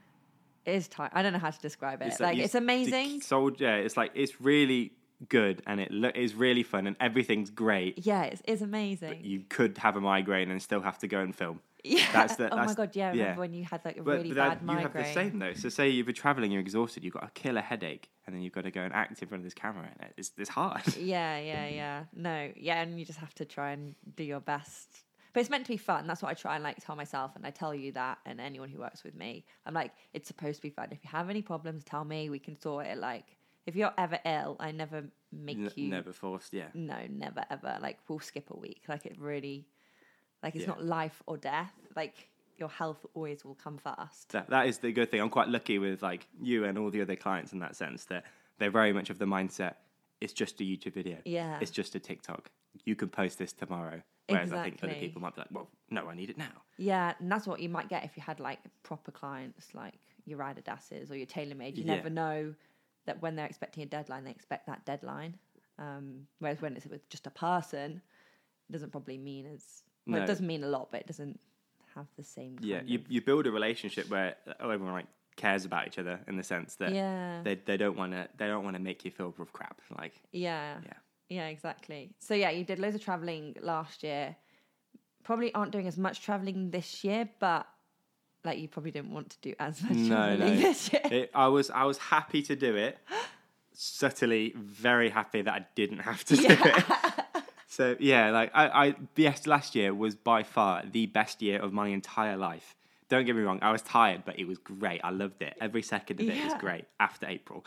A: It is tight. I don't know how to describe it.
B: It's
A: like
B: you-
A: it's amazing.
B: the Sold, yeah, it's like it's really good and it lo- is really fun and everything's great.
A: Yeah, it's, it's amazing.
B: You could have a migraine and still have to go and film.
A: Yeah.
B: That's the-
A: oh
B: that's-
A: my god. Yeah. I remember
B: yeah.
A: when you had like a
B: But,
A: really
B: but
A: bad
B: that, you
A: migraine.
B: have the same though. So say you've been traveling, you're exhausted, you've got a killer headache, and then you've got to go and act in front of this camera. And it's it's hard.
A: Yeah, yeah, yeah. No, yeah, and you just have to try and do your best. But it's meant to be fun. That's what I try and like tell myself, and I tell you that, and anyone who works with me, I'm like, it's supposed to be fun. If you have any problems, tell me. We can sort it. Like, if you're ever ill, I never make
B: N-
A: you.
B: Never forced. Yeah.
A: No, never ever. Like, we'll skip a week. Like, it really, like, it's
B: Yeah.
A: not life or death. Like, your health always will come first.
B: That that is the good thing. I'm quite lucky with like you and all the other clients in that sense that they're very much of the mindset. It's just a YouTube video.
A: Yeah.
B: It's just a TikTok. You can post this tomorrow. Whereas I think other
A: Exactly.
B: people might be like, well, no, I need it now.
A: Yeah, and that's what you might get if you had like proper clients, like your Adidas's or your TaylorMade. You
B: Yeah.
A: never know that when they're expecting a deadline, they expect that deadline. Um, whereas when it's with just a person, it doesn't probably mean as well.
B: No.
A: It doesn't mean a lot, but it doesn't have the same. Kind
B: Yeah, you
A: of-
B: you build a relationship where oh, everyone like cares about each other in the sense that
A: yeah,
B: they they don't want to they don't want to make you feel rough crap. Like
A: yeah,
B: yeah.
A: yeah, exactly. So yeah, you did loads of traveling last year. Probably aren't doing as much traveling this year, but like you probably didn't want to do as much
B: No,
A: traveling
B: no.
A: this year.
B: It, I was I was happy to do it. Subtly, very happy that I didn't have to do it. So yeah, like I, I yes, last year was by far the best year of my entire life. Don't get me wrong, I was tired, but it was great. I loved it. Every second of it was
A: Yeah.
B: great. After April,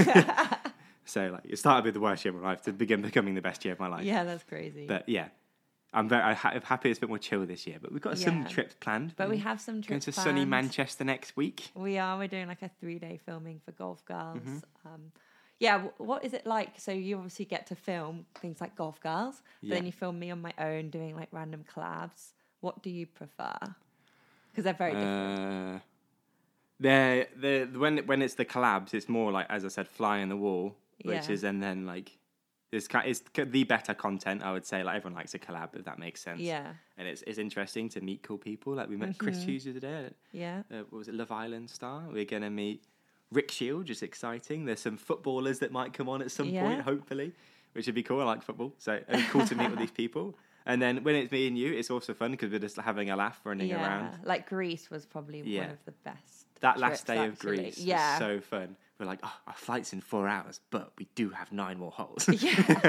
B: so like it started with the worst year of my life to begin becoming the best year of my life.
A: Yeah, that's crazy.
B: But yeah, I'm very I'm ha- happy it's a bit more chill this year. But we've got some
A: Yeah.
B: trips planned.
A: But we have some
B: going
A: trips
B: to
A: planned.
B: sunny Manchester next week.
A: We are. We're doing like a three day filming for Golf Girls.
B: Mm-hmm.
A: Um, yeah, w- what is it like? So you obviously get to film things like Golf Girls, but
B: Yeah.
A: then you film me on my own doing like random collabs. What do you prefer? Because they're very different.
B: Uh, they're, they're, when when it's the collabs, it's more like, as I said, fly on the wall, which
A: Yeah.
B: is and then like it's ki- it's c- the better content. I would say like everyone likes a collab if that makes sense.
A: Yeah,
B: and it's it's interesting to meet cool people. Like we met Chris
A: Mhm.
B: Hughes the other day.
A: yeah,
B: Uh, what was it, Love Island star? We're gonna meet Rick Shield, which is exciting. There's some footballers that might come on at some
A: Yeah.
B: point, hopefully, which would be cool. I like football, so it's cool to meet with these people. And then when it's me and you, it's also fun because we're just having a laugh, running
A: yeah.
B: around.
A: Like Greece was probably
B: Yeah.
A: one of the best.
B: That last
A: trips,
B: day of
A: actually.
B: Greece
A: yeah,
B: was so fun. We're like, oh, our flight's in four hours, but we do have nine more holes.
A: Yeah.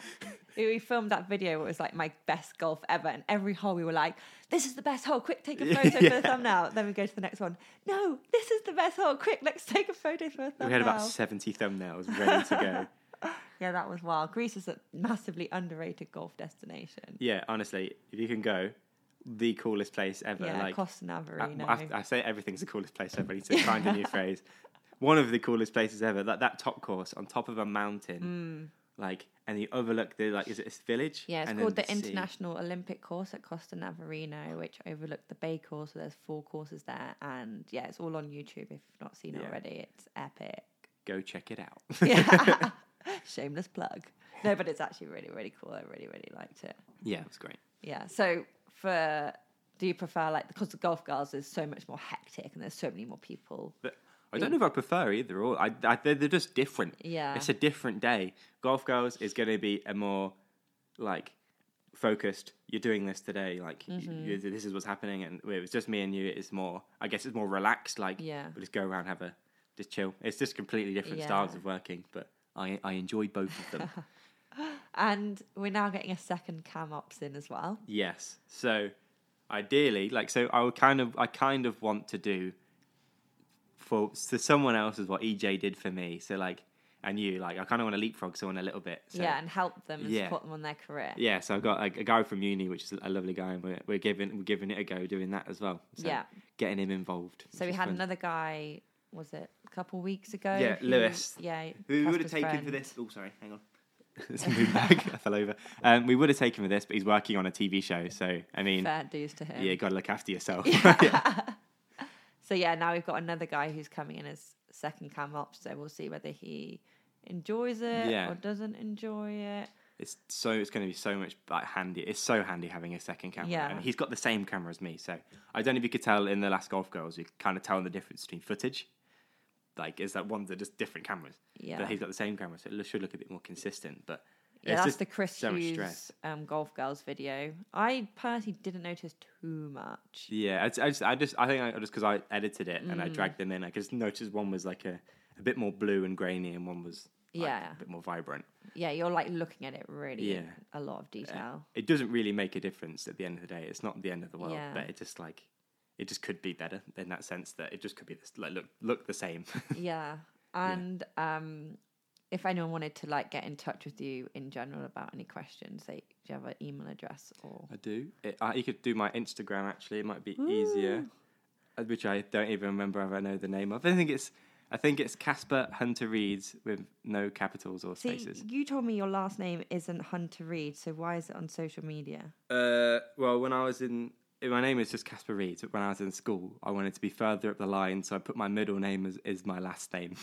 A: We filmed that video. It was like my best golf ever, and every hole we were like, "This is the best hole! Quick, take a photo for
B: Yeah.
A: the thumbnail." Then we go to the next one. No, this is the best hole! Quick, let's take a photo for a thumbnail.
B: We had about seventy thumbnails ready to go.
A: Yeah, that was wild. Greece is a massively underrated golf destination.
B: Yeah, honestly, if you can go, the coolest place ever.
A: Yeah,
B: like,
A: Costa
B: I,
A: Navarino.
B: I, I say everything's the coolest place ever. I need to find a new phrase. One of the coolest places ever. That that top course on top of a mountain, like, and you overlook the like. Is it a village?
A: Mm. Yeah, it's
B: And
A: called
B: then
A: the
B: sea.
A: International Olympic Course at Costa Navarino, which overlooked the Bay Course. So there's four courses there, and yeah, it's all on YouTube. If you've not seen it
B: Yeah.
A: already, it's epic.
B: Go check it out.
A: Yeah, shameless plug. No, but it's actually really, really cool. I really, really liked it.
B: Yeah, it was great.
A: Yeah. So for, do you prefer like because the Golf Girls is so much more hectic and there's so many more people?
B: But I don't know if I prefer either or. I, I they're, they're just different.
A: Yeah.
B: It's a different day. Golf Girls is going to be a more like focused. You're doing this today. Like
A: Mm-hmm.
B: you, this is what's happening, and it was just me and you. It's more. I guess it's more relaxed. Like
A: Yeah.
B: we just go around, have a just chill. It's just completely different
A: Yeah.
B: styles of working, but I I enjoy both of them.
A: And we're now getting a second cam ops in as well.
B: Yes. So ideally, like, so I would kind of, I kind of want to do for to someone else is what E J did for me. So like, and you, like, I kind of want to leapfrog someone a little bit. So,
A: Yeah, and help them and
B: Yeah.
A: support them on their career.
B: Yeah. So I've got a, a guy from uni, which is a lovely guy, and we're, we're giving we're giving it a go doing that as well. So
A: Yeah.
B: Getting him involved.
A: So
B: which
A: we
B: is
A: had
B: fun.
A: another guy, was it a couple of weeks ago?
B: Yeah,
A: who-
B: Lewis.
A: Yeah.
B: Who would have
A: Casper's
B: taken
A: friend.
B: for this? Oh, sorry, hang on. It's a mood bag. I fell over. Um, we would have taken for this, but he's working on a T V show. So I mean,
A: Fair dues to him.
B: yeah, you got to look after yourself.
A: So yeah, now we've got another guy who's coming in as second cam ops. So we'll see whether he enjoys it
B: Yeah.
A: or doesn't enjoy it.
B: It's so it's going to be so much like handy. It's so handy having a second camera,
A: Yeah.
B: and he's got the same camera as me. So I don't know if you could tell in the last Golf Girls, you could kind of tell the difference between footage. Like, is that ones are just different cameras,
A: Yeah.
B: but he's got the same camera, so it lo- should look a bit more consistent. But
A: Yeah,
B: it's
A: that's
B: just
A: the Chris
B: so much
A: Hughes
B: stress.
A: um, Golf Girls video. I personally didn't notice too much.
B: Yeah, I, I just, I just, I think I just because I edited it and I
A: Mm.
B: dragged them in, I just noticed one was like a, a bit more blue and grainy, and one was like,
A: Yeah.
B: a bit more vibrant.
A: Yeah, you're like looking at it really
B: Yeah.
A: in a lot of detail.
B: It doesn't really make a difference at the end of the day. It's not the end of the world,
A: Yeah.
B: but it just like it just could be better in that sense that it just could be this, like look look the same.
A: Yeah. And um, if anyone wanted to like get in touch with you in general about any questions, say, do you have an email address or?
B: I do. It, I, you could do my Instagram actually. It might be easier, uh, which I don't even remember if I know the name of. I think it's I think it's Casper Hunter Reads with no capitals or
A: See,
B: spaces.
A: you told me your last name isn't Hunter Reed, so why is it on social media?
B: Uh, well, when I was in, my name is just Casper Reed. But when I was in school, I wanted to be further up the line, so I put my middle name as is my last name.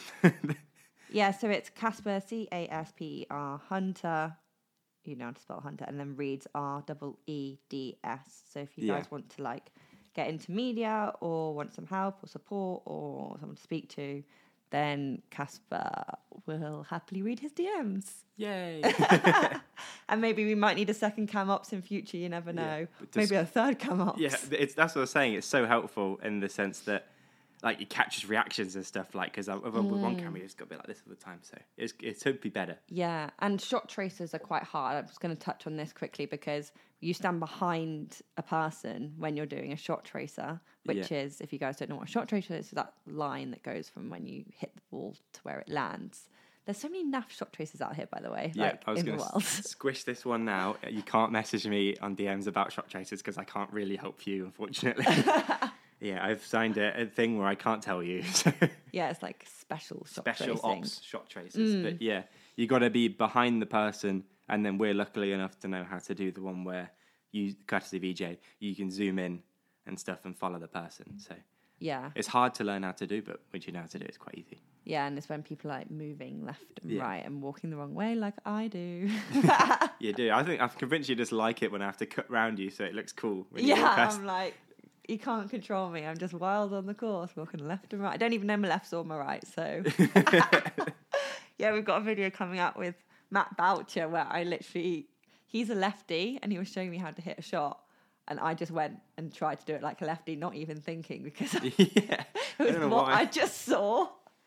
A: Yeah, so it's Casper, C A S P E R, Hunter, you know how to spell Hunter, and then Reeds, R double E D S. So if you
B: Yeah.
A: guys want to like get into media or want some help or support or someone to speak to, then Casper will happily read his D Ms.
B: Yay!
A: And maybe we might need a second cam ops in future, you never know.
B: but just-
A: Maybe a third cam ops.
B: Yeah, it's that's what I was saying. It's so helpful in the sense that, like, it captures reactions and stuff. Like, because with one camera, you just got to be like this all the time. So it's it should be better.
A: Yeah, and shot tracers are quite hard. I'm just going to touch on this quickly because you stand behind a person when you're doing a shot tracer, which
B: Yeah.
A: is, if you guys don't know what a shot tracer is, that line that goes from when you hit the ball to where it lands. There's so many naff shot tracers out here, by the way,
B: Yeah,
A: like
B: I was
A: in the
B: going
A: world.
B: to squish this one now. You can't message me on D Ms about shot tracers because I can't really help you, unfortunately. Yeah, I've signed a, a thing where I can't tell you. So.
A: Yeah, it's like special shot
B: Special
A: tracing.
B: ops shot tracers. But yeah, you got to be behind the person, and then we're lucky enough to know how to do the one where you, courtesy of V J, you can zoom in and stuff and follow the person. So
A: Yeah,
B: it's hard to learn how to do, but once you know how to do it, it's quite easy.
A: yeah, and it's when people are like moving left and
B: Yeah.
A: right and walking the wrong way, like I do.
B: You do. I think I'm convinced you just like it when I have to cut round you so it looks cool. When you walk
A: Yeah,
B: past.
A: I'm like, you can't control me. I'm just wild on the course, walking left and right. I don't even know my lefts or my right. So, yeah, we've got a video coming out with Matt Boucher where I literally, he's a lefty and he was showing me how to hit a shot. And I just went and tried to do it like a lefty, not even thinking because
B: Yeah.
A: it
B: I
A: was
B: don't know
A: what
B: why.
A: I just saw.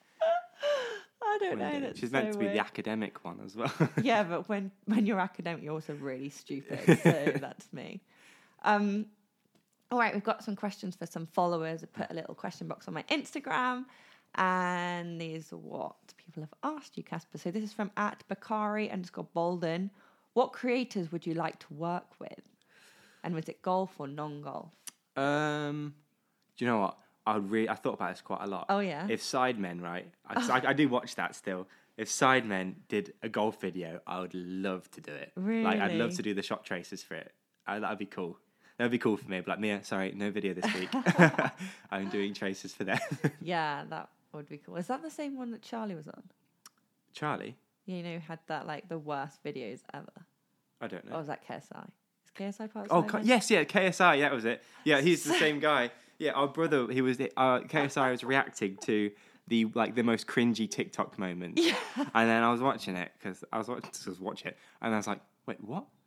A: I don't know.
B: One day.
A: That's
B: She's
A: so
B: meant to be
A: weird.
B: the academic one as well.
A: Yeah, but when, when you're academic, you're also really stupid. So that's me. Um, all right, we've got some questions for some followers. I put a little question box on my Instagram. And these are what people have asked you, Casper. So this is from at Bakari underscore Bolden. What creators would you like to work with? And was it golf or non-golf?
B: Um, do you know what? I would really, I thought about this quite a lot.
A: Oh, yeah?
B: If Sidemen, right? I, I, I do watch that still. If Sidemen did a golf video, I would love to do it. Like, I'd love
A: Really?
B: to do the shot traces for it. I, that'd be cool. That'd be cool for me. I'd be like, Mia, sorry, no video this week. I'm doing traces for them.
A: Yeah, that would be cool. Is that the same one that Charlie was on?
B: Charlie?
A: Yeah, you know, had that like the worst videos ever.
B: I don't know.
A: Or was that K S I? Is K S I part of
B: Oh,
A: Sidemen?
B: K- yes, yeah, K S I, that was it. Yeah, he's the same guy. Yeah, our brother, he was, uh, K S I was reacting to the, like, the most cringy TikTok moments.
A: Yeah.
B: And then I was watching it, because I was watching, just watch it, and I was like, wait, what? That, that's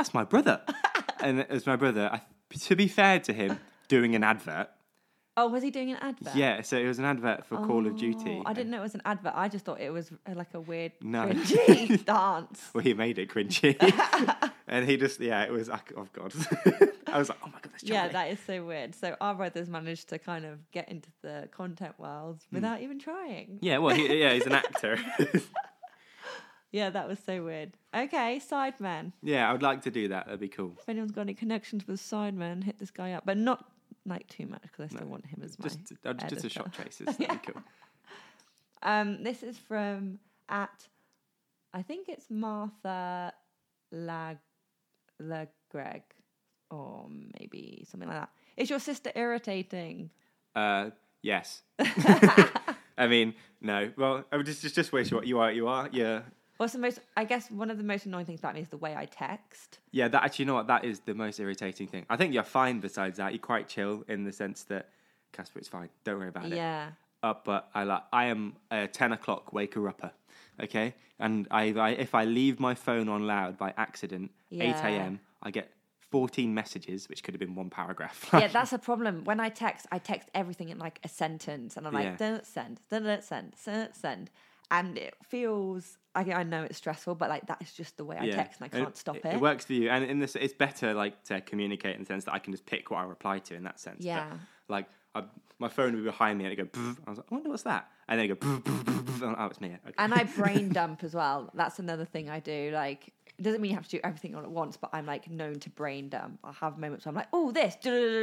B: that's my brother. And it was my brother, I, to be fair to him, doing an advert.
A: Oh, was he doing an advert?
B: Yeah, so it was an advert for
A: oh,
B: Call of Duty.
A: I didn't know it was an advert. I just thought it was uh, like a weird
B: No.
A: cringy dance.
B: Well, he made it cringy. And he just, yeah, it was, oh God. I was like, oh my God, that's Charlie.
A: Yeah, that is so weird. So our brothers managed to kind of get into the content world without mm. even trying.
B: Yeah, well, he, yeah, he's an actor.
A: Yeah, that was so weird. Okay, Sidemen.
B: Yeah, I would like to do that. That'd be cool.
A: If anyone's got any connections with Sidemen, hit this guy up. But not like too much, because I still no, want him as my
B: just, uh, just a shot traces. That'd
A: yeah.
B: be cool.
A: Um, this is from at, I think it's Martha Lag, Lagreg, or maybe something like that. Is your sister irritating?
B: Uh, yes. I mean, no. Well, I would just just just wish what you are. You are. Yeah.
A: What's the most? I guess one of the most annoying things about me is the way I text.
B: Yeah, that actually, you know what? That is the most irritating thing. I think you're fine. Besides that, you're quite chill in the sense that Casper, it's fine. Don't worry about it.
A: Yeah.
B: Uh, but I like. I am a ten o'clock waker upper. Okay, and I, I if I leave my phone on loud by accident,
A: yeah.
B: eight a.m. I get fourteen messages, which could have been one paragraph.
A: Yeah, that's a problem. When I text, I text everything in like a sentence, and I'm like,
B: Yeah.
A: don't send, don't send, don't send, and it feels. I I know it's stressful, but like that is just the way I
B: Yeah.
A: text, and I can't
B: And
A: stop
B: it,
A: it.
B: It works for you, and in this, it's better like to communicate in the sense that I can just pick what I reply to in that sense.
A: Yeah.
B: But, like I, my phone would be behind me, and it go. Pff. I was like, I wonder what's that, and then it go. Pff, pff, pff, pff. Oh, it's me. Okay.
A: And I brain dump as well. That's another thing I do. Like, it doesn't mean you have to do everything all at once, but I'm like known to brain dump. I have moments where I'm like, oh, this,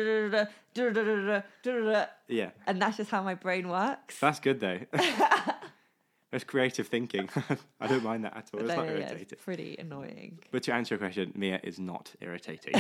B: Yeah.
A: and that's just how my brain works.
B: That's good though. That's creative thinking. I don't mind that at all.
A: But
B: It's not
A: yeah,
B: irritating.
A: it's pretty annoying.
B: But to answer your question, Mia is not irritating.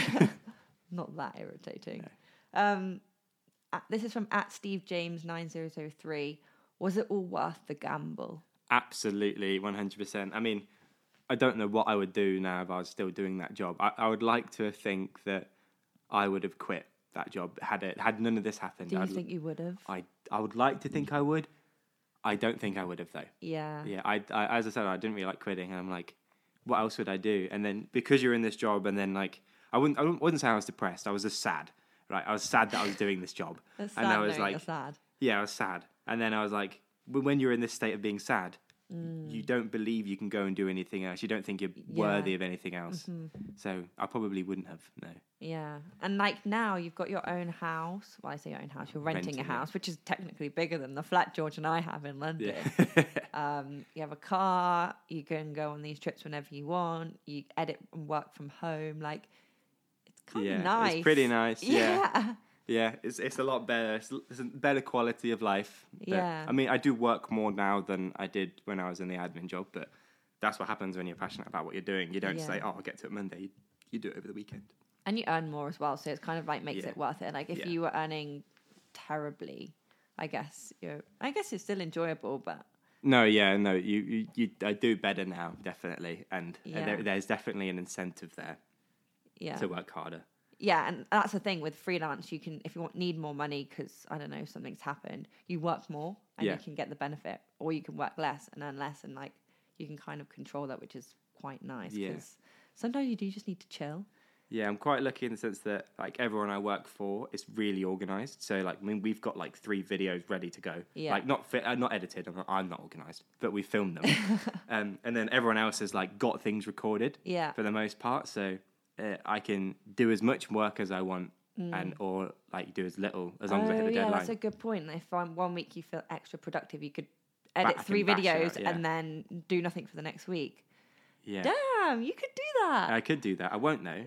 A: Not that irritating. No. Um, uh, this is from at Steve James nine zero zero three. Was it all worth the gamble?
B: Absolutely, one hundred percent. I mean, I don't know what I would do now if I was still doing that job. I, I would like to think that I would have quit that job had it had none of this happened.
A: Do you
B: I'd,
A: think you would have?
B: I I would like to think I would. I don't think I would have though.
A: Yeah.
B: Yeah. I, I as I said, I didn't really like quitting, and I'm like, what else would I do? And then because you're in this job, and then like I wouldn't I wouldn't say I was depressed. I was just sad. Right. I was sad that I was doing this job,
A: That's
B: and
A: sad
B: I was
A: knowing
B: like,
A: you're sad.
B: yeah, I was sad. And then I was like, when you're in this state of being sad,
A: Mm.
B: you don't believe you can go and do anything else. You don't think you're
A: Yeah.
B: worthy of anything else.
A: Mm-hmm.
B: So I probably wouldn't have, no.
A: Yeah. And like now you've got your own house. Well, I say your own house. You're renting,
B: Renting,
A: a house,
B: yeah.
A: which is technically bigger than the flat George and I have in London.
B: Yeah.
A: um, you have a car. You can go on these trips whenever you want. You edit and work from home. Like, it's kind of
B: yeah,
A: nice.
B: It's pretty nice. Yeah.
A: Yeah.
B: Yeah, it's it's a lot better. It's, it's a better quality of life. But,
A: Yeah.
B: I mean, I do work more now than I did when I was in the admin job, but that's what happens when you're passionate about what you're doing. You don't
A: Yeah.
B: say, oh, I'll get to it Monday. You, you do it over the weekend.
A: And you earn more as well. So it's kind of like makes
B: Yeah.
A: it worth it. Like if
B: Yeah.
A: you were earning terribly, I guess you're, I guess it's still enjoyable, but
B: No, yeah, no, you, you, you I do better now, definitely. And uh,
A: Yeah.
B: there, there's definitely an incentive there
A: yeah.
B: to work harder.
A: Yeah, and that's the thing with freelance. You can, if you want need more money because I don't know something's happened, you work more and
B: Yeah.
A: you can get the benefit, or you can work less and earn less, and like you can kind of control that, which is quite nice.
B: Yeah.
A: Because sometimes you do just need to chill.
B: Yeah, I'm quite lucky in the sense that like everyone I work for is really organized. So like, I mean, we've got like three videos ready to go.
A: Yeah.
B: Like not fi- uh, not edited. I'm not, I'm not organized, but we filmed them. um, and then everyone else has like got things recorded.
A: Yeah.
B: For the most part, so uh, I can do as much work as I want, and or like do as little as long
A: oh
B: as I hit the
A: yeah,
B: deadline.
A: that's a good point. If um, one week you feel extra productive, you could
B: Ba-
A: edit
B: I
A: three
B: can bash it
A: videos
B: out, yeah.
A: and then do nothing for the next week.
B: Yeah.
A: Damn, you could do that.
B: I could do that. I won't know.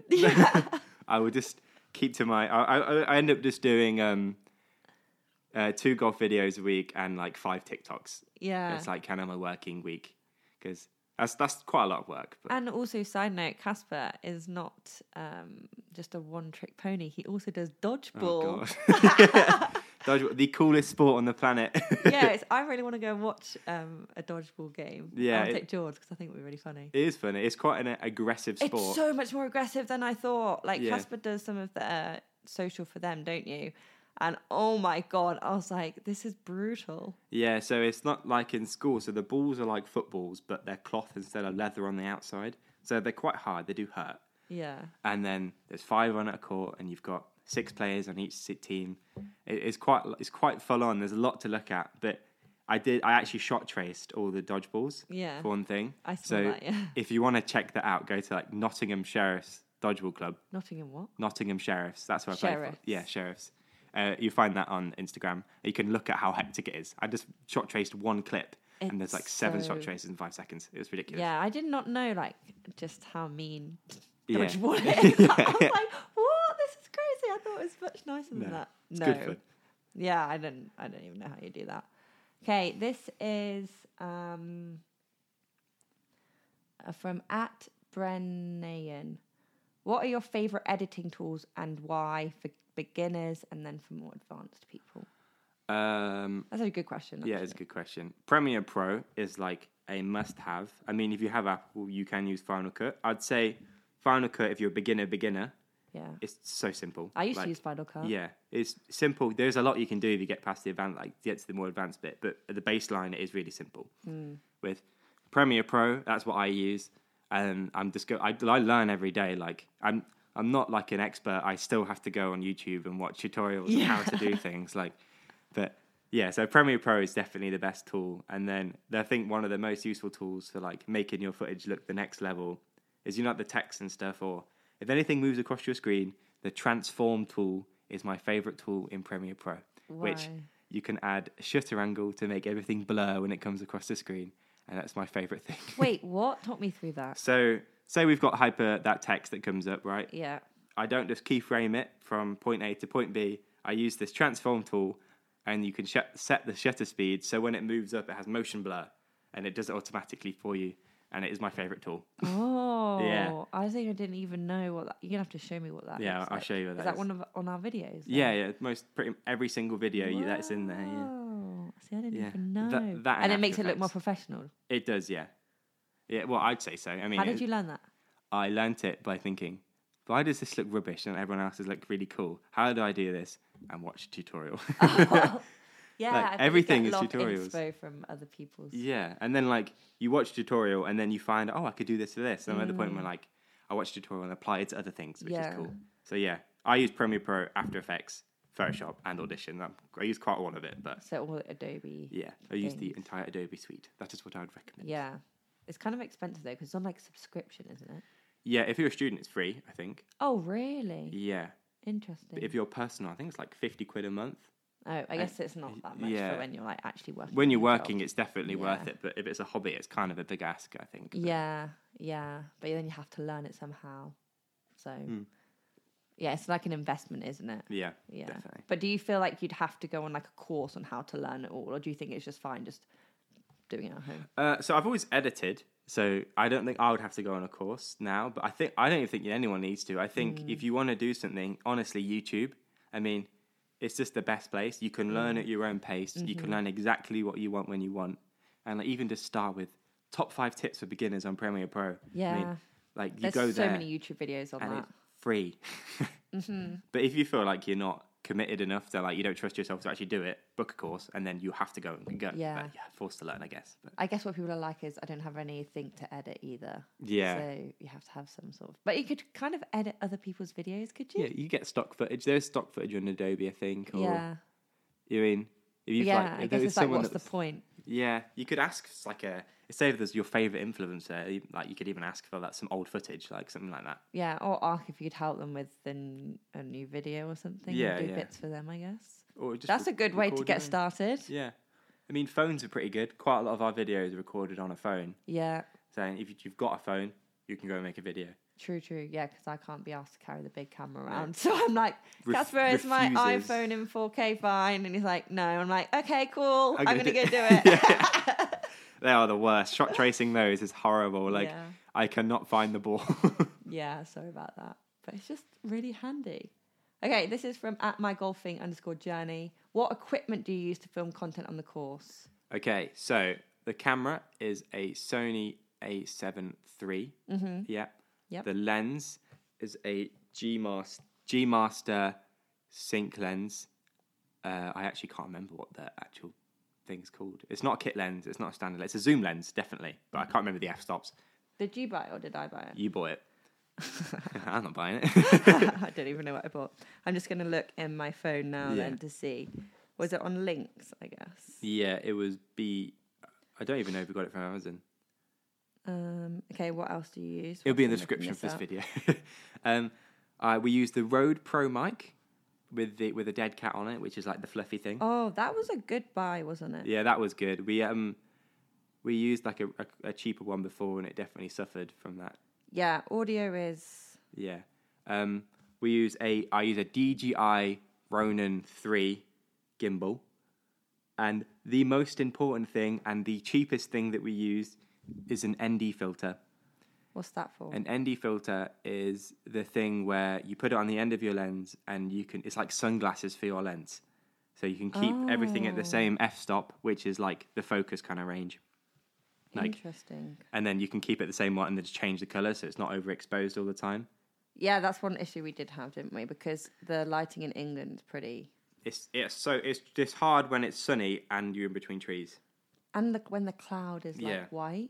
B: I would just keep to my. I, I, I end up just doing um, uh, two golf videos a week and like five TikToks.
A: Yeah.
B: It's like kind of my working week because that's that's quite a lot of work. But
A: And also, side note, Casper is not um, just a one-trick pony. He also does dodgeball.
B: oh god, dodgeball, the coolest sport on the planet.
A: Yeah, it's, I really want to go and watch um, a dodgeball game.
B: Yeah,
A: I'll
B: it-
A: take George because I think it would be really funny.
B: It is funny. It's quite an aggressive sport.
A: It's so much more aggressive than I thought. Like,
B: Yeah.
A: Casper does some of the uh, social for them, don't you? And oh my God, I was like, this is brutal.
B: Yeah, so it's not like in school. So the balls are like footballs, but they're cloth instead of leather on the outside. So they're quite hard. They do hurt.
A: Yeah.
B: And then there's five on at a court, and you've got six players on each si- team. It, it's quite it's quite full on. There's a lot to look at, but I did I actually shot traced all the dodgeballs.
A: Yeah.
B: For one thing.
A: I saw
B: so
A: that, yeah.
B: if you want to check that out, go to like Nottingham Sheriffs Dodgeball Club.
A: Nottingham what?
B: Nottingham Sheriffs. That's where I play
A: Sheriffs.
B: for. Yeah, Sheriffs. Uh, you find that on Instagram. You can look at how hectic it is. I just shot traced one clip, and there's like
A: It's
B: seven
A: so-
B: shot traces in five seconds. It was ridiculous.
A: Yeah, I did not know like just how mean
B: Yeah.
A: dodgeball is. I was like, what? This is crazy. I thought it was much nicer than
B: No,
A: that.
B: it's
A: no.
B: good fun.
A: Yeah, I don't I don't even know how you do that. Okay, this is um uh, from at Brennayan. What are your favorite editing tools and why for beginners and then for more advanced people?
B: Um,
A: That's a good question.
B: yeah,
A: actually.
B: it's a good question. Premiere Pro is like a must-have. I mean, if you have Apple, you can use Final Cut. I'd say Final Cut, if you're a beginner, beginner,
A: Yeah.
B: it's so simple.
A: I used
B: Like,
A: to use Final Cut.
B: Yeah, it's simple. There's a lot you can do if you get past the advanced, like get to the more advanced bit. But at the baseline, it is really simple.
A: Mm.
B: With Premiere Pro, that's what I use, and I'm just go. I, I learn every day. Like I'm, I'm not like an expert. I still have to go on YouTube and watch tutorials on how to do things. Like, but yeah. So Premiere Pro is definitely the best tool. And then I think one of the most useful tools for like making your footage look the next level is you know like the text and stuff, or if anything moves across your screen, the transform tool is my favorite tool in Premiere Pro, which
A: Why?
B: you can add a shutter angle to make everything blur when it comes across the screen. And that's my favorite thing.
A: Wait, what? Talk me through that.
B: So say we've got hyper, that text that comes up, right?
A: Yeah.
B: I don't just keyframe it from point A to point B. I use this transform tool, and you can sh- set the shutter speed so when it moves up, it has motion blur, and it does it automatically for you. And it is my favorite tool.
A: Oh,
B: Yeah.
A: I think I didn't even know what that. You're gonna have to show me what that.
B: Yeah,
A: looks
B: I'll
A: like.
B: show you what
A: Is
B: that
A: that
B: is.
A: one of on our videos?
B: Yeah,
A: then?
B: yeah. Most pretty every single video you, that's in there. Yeah,
A: Oh, see, I didn't
B: Yeah.
A: even know.
B: That- that and
A: and it
B: After
A: makes it look more
B: Effects.
A: professional.
B: it does. Yeah, yeah. Well, I'd say so. I mean,
A: How did
B: it-
A: you learn that?
B: I learnt it by thinking, why does this look rubbish and everyone else's look really cool? How do I do this? And watch a tutorial.
A: Yeah,
B: Like,
A: I think
B: everything
A: you
B: is
A: get a lot of
B: tutorials.
A: inspo from other people's.
B: Yeah, and then like you watch a tutorial and then you find, oh, I could do this for this. And I'm at the point where like I watch a tutorial and apply it to other things, which
A: Yeah.
B: is cool. So yeah, I use Premiere Pro, After Effects, Photoshop, and Audition. I'm, I use quite a lot of it, but
A: So all Adobe.
B: yeah, I use the
A: things.
B: entire Adobe suite. That is what I would recommend.
A: Yeah, it's kind of expensive though because it's on like subscription, isn't it?
B: Yeah, if you're a student, it's free, I think.
A: Oh, really?
B: Yeah,
A: Interesting.
B: but if you're personal, I think it's like fifty quid a month.
A: oh, I guess it's not that much
B: yeah.
A: for when you're like actually working.
B: When
A: on
B: you're
A: your job.
B: working, it's definitely
A: Yeah.
B: worth it. But if it's a hobby, it's kind of a big ask, I think. But
A: Yeah, yeah, but then you have to learn it somehow. So,
B: Mm.
A: yeah, it's like an investment, isn't it?
B: Yeah,
A: Yeah.
B: definitely.
A: But do you feel like you'd have to go on like a course on how to learn it all, or do you think it's just fine just doing it at home?
B: Uh, so I've always edited, so I don't think I would have to go on a course now. But I think I don't even think anyone needs to. I think
A: Mm.
B: if you want to do something, honestly, YouTube. I mean, it's just the best place. You can learn
A: Mm.
B: at your own pace. You
A: Mm-hmm.
B: can learn exactly what you want when you want, and like, even just start with top five tips for beginners on Premiere Pro.
A: Yeah,
B: I mean, like you
A: there's
B: go
A: so
B: there
A: many YouTube videos on
B: and
A: that.
B: it's free.
A: Mm-hmm.
B: But if you feel like you're not committed enough to like you don't trust yourself to actually do it, book a course, and then you have to go and go.
A: Yeah.
B: But, yeah, forced to learn, I guess. But
A: I guess what people are like is I don't have anything to edit either.
B: yeah.
A: So you have to have some sort of. But you could kind of edit other people's videos, could
B: Yeah,
A: you?
B: you get stock footage. There's stock footage on Adobe, I think. Or,
A: Yeah.
B: You mean if you've
A: Yeah,
B: like,
A: I
B: if
A: guess
B: there's
A: it's like,
B: someone
A: what's the
B: that's-
A: point?
B: Yeah, you could ask it's like a say if there's your favorite influencer. you- Like you could even ask for that some old footage, like something like that.
A: Yeah, or ask if you could help them with the n- a new video or something.
B: Yeah,
A: and do
B: yeah.
A: bits for them, I guess.
B: Or just
A: That's
B: re-
A: a good way to
B: record
A: get
B: your own.
A: started.
B: Yeah, I mean phones are pretty good. Quite a lot of our videos are recorded on a phone.
A: Yeah,
B: So if you- you've got a phone, you can go and make a video.
A: true, true. Yeah, because I can't be asked to carry the big camera around. So I'm like,
B: Ref-
A: Casper, is my
B: refuses.
A: iPhone in four K fine? And he's like, no. I'm like, okay, cool. I'm,
B: I'm
A: going to
B: gonna
A: go
B: do-
A: do it.
B: They are the worst. Shot tracing those is horrible. Like
A: yeah.
B: I cannot find the ball.
A: Yeah, sorry about that. But it's just really handy. Okay, this is from at my golfing underscore journey. What equipment do you use to film content on the course?
B: Okay, so the camera is a Sony A seven three.
A: Mm-hmm.
B: Yeah.
A: Yep.
B: The lens is a G Master G Master sync lens. Uh, I actually can't remember what the actual thing's called. It's not a kit lens. It's not a standard lens. It's a zoom lens, definitely. But I can't remember the f-stops.
A: Did you buy it or did I buy it?
B: You bought it. I'm not buying it.
A: I don't even know what I bought. I'm just going to look in my phone now
B: Yeah.
A: then to see. Was it on links, I guess?
B: Yeah, it was B. I don't even know if we got it from Amazon.
A: Um, okay, what else do you use?
B: It'll be in the
A: Whilst I'm looking
B: description for this
A: up?
B: video. um, uh, we used the Rode Pro mic with the with a dead cat on it, which is like the fluffy thing.
A: Oh, that was a good buy, wasn't it?
B: Yeah, that was good. We um we used like a, a, a cheaper one before, and it definitely suffered from that.
A: Yeah, audio is...
B: Yeah. Um, we use a I use a D J I Ronin three gimbal, and the most important thing and the cheapest thing that we use is an N D filter.
A: What's that for?
B: An N D filter is the thing where you put it on the end of your lens, and you can. It's like sunglasses for your lens, so you can keep
A: Oh.
B: everything at the same f-stop, which is like the focus kind of range. Like,
A: Interesting.
B: and then you can keep it the same one and then just change the color, so it's not overexposed all the time.
A: Yeah, that's one issue we did have, didn't we? Because the lighting in England is pretty...
B: It's it's so it's just hard when it's sunny and you're in between trees.
A: And the, when the cloud is like
B: Yeah.
A: white.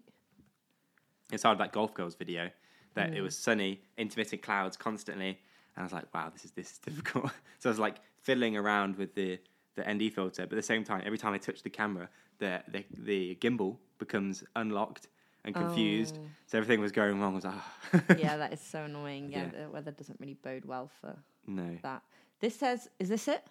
B: It's hard, like Golf Girls video, that
A: Mm.
B: it was sunny, intermittent clouds constantly, and I was like, wow, this is this is difficult. So I was like fiddling around with the the N D filter, but at the same time, every time I touch the camera, the the, the gimbal becomes unlocked and confused.
A: Oh.
B: So everything was going wrong. I was like, oh.
A: Yeah, that is so annoying. Yeah,
B: Yeah.
A: the weather doesn't really bode well for
B: No.
A: that. This says, is this it?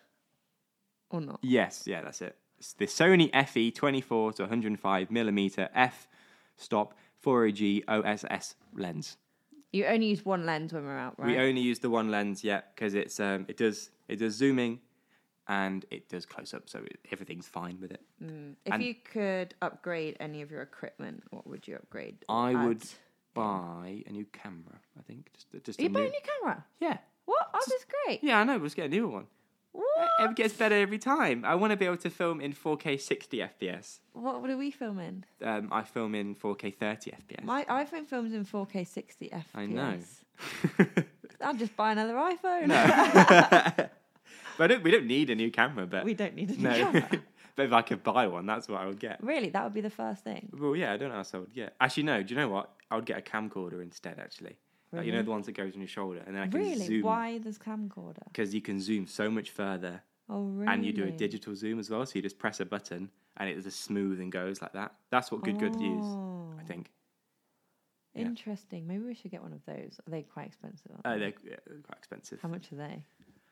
A: Or not?
B: Yes, yeah, that's it. It's the Sony F E twenty-four to one hundred five millimeter f stop four A G O S S lens.
A: You only use one lens when we're out, right?
B: We only use the one lens yet because it's um it does it does zooming and it does close up, so it, everything's fine with it.
A: Mm. If
B: and-
A: you could upgrade any of your equipment, what would you upgrade? or
B: I
A: add?
B: would buy a new camera. I think just just
A: Are you
B: a
A: buying
B: new,
A: a new camera?
B: yeah
A: What? Oh, that's great.
B: yeah I know. Let's get a newer one.
A: What?
B: It gets better every time. I want to be able to film in four K sixty F P S.
A: What are we filming?
B: Um, I film in four K thirty F P S.
A: My iPhone films in four K sixty F P S.
B: I know.
A: I'll just buy another iPhone.
B: No. But I don't, we don't need a new camera, but
A: We don't need a new
B: no.
A: camera.
B: But if I could buy one, that's what I would get.
A: Really, that would be the first thing.
B: Well, yeah, I don't know how else I would get. Actually, no. Do you know what? I would get a camcorder instead. Actually, like, you know
A: Really?
B: the ones that goes on your shoulder, and then I can
A: Really?
B: zoom.
A: Why this camcorder?
B: Because you can zoom so much further,
A: Oh, really?
B: and you do a digital zoom as well. So you just press a button, and it just smooth and goes like that. That's what good good use,
A: Oh.
B: I think. Yeah.
A: Interesting. Maybe we should get one of those. Are they quite expensive? aren't
B: Uh,
A: they?
B: they're, yeah, they're quite expensive.
A: How much are they?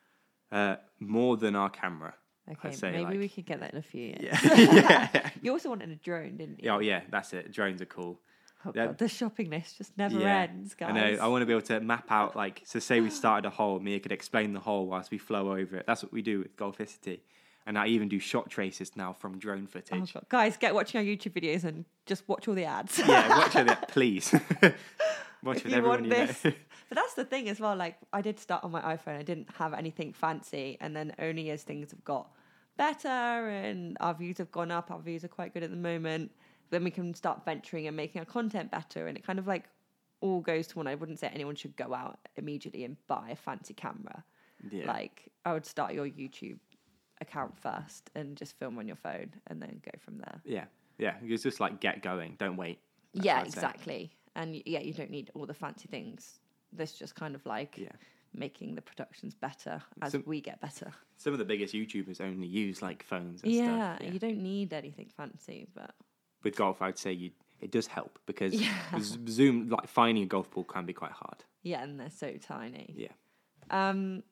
B: Uh, more than our camera.
A: Okay,
B: say,
A: maybe
B: like-
A: we could get that in a few years.
B: Yeah. yeah.
A: You also wanted a drone, didn't you?
B: Oh yeah, that's it. Drones are cool.
A: Oh,
B: Yeah.
A: God, the shopping list just never
B: Yeah,
A: ends, guys.
B: I know. I want to be able to map out, like, so say we started a hole, Mia could explain the hole whilst we flow over it. That's what we do with Golficity. And I even do shot traces now from drone
A: Oh,
B: footage.
A: God. Guys, get watching our YouTube videos and just watch all the ads.
B: Yeah, watch it, please. Watch
A: If
B: with
A: you
B: everyone
A: want
B: you know.
A: this. But that's the thing as well. Like, I did start on my iPhone. I didn't have anything fancy. And then only as things have got better and our views have gone up, our views are quite good at the moment, then we can start venturing and making our content better. And it kind of like all goes to one. I wouldn't say anyone should go out immediately and buy a fancy camera.
B: Yeah.
A: Like, I would start your YouTube account first and just film on your phone and then go from there.
B: yeah, yeah. It's just like get going. Don't wait. That's
A: yeah,
B: what I'd say.
A: exactly. And y- yeah, you don't need all the fancy things. This just kind of like
B: Yeah.
A: making the productions better as
B: Some-
A: we get better.
B: Some of the biggest YouTubers only use like phones and
A: Yeah,
B: stuff. Yeah.
A: you don't need anything fancy, but
B: With golf, I'd say you it does help because
A: Yeah.
B: z- zoom like finding a golf ball can be quite hard.
A: yeah, and they're so tiny.
B: Yeah.
A: Um,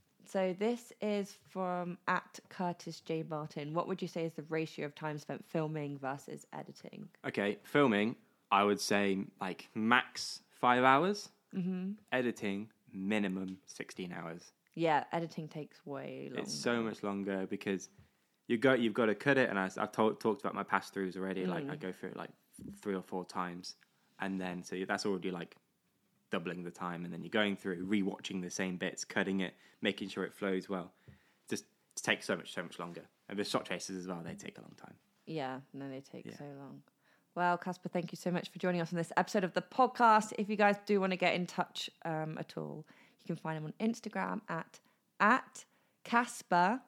A: so this is from at Curtis J Martin. What would you say is the ratio of time spent filming versus editing?
B: Okay, filming, I would say like max five hours.
A: Mm-hmm.
B: Editing, minimum sixteen hours.
A: Yeah, editing takes way longer.
B: It's so much longer because you got you've got to cut it, and I, I've told, talked about my pass throughs already. Like I go through it like three or four times, and then so that's already like doubling the time, and then you're going through rewatching the same bits, cutting it, making sure it flows well. Just it takes so much so much longer, and the shot traces as well. They take a long time.
A: Yeah, no, they take
B: Yeah.
A: so long. Well, Casper, thank you so much for joining us on this episode of the podcast. If you guys do want to get in touch um, at all, you can find him on Instagram at at Casper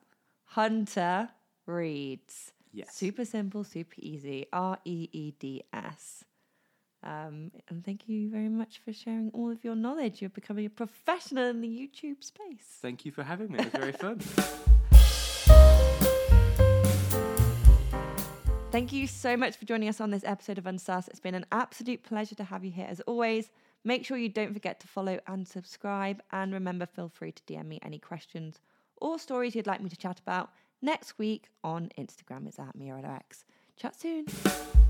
A: Hunter Reads.
B: Yes.
A: Super simple, super easy. R E E D S. Um, and thank you very much for sharing all of your knowledge. You're becoming a professional in the YouTube space.
B: Thank you for having me. It was very fun.
A: Thank you so much for joining us on this episode of Unsus. It's been an absolute pleasure to have you here as always. Make sure you don't forget to follow and subscribe. And remember, feel free to D M me any questions or stories you'd like me to chat about next week on Instagram. It's at MiaRedoX. Chat soon.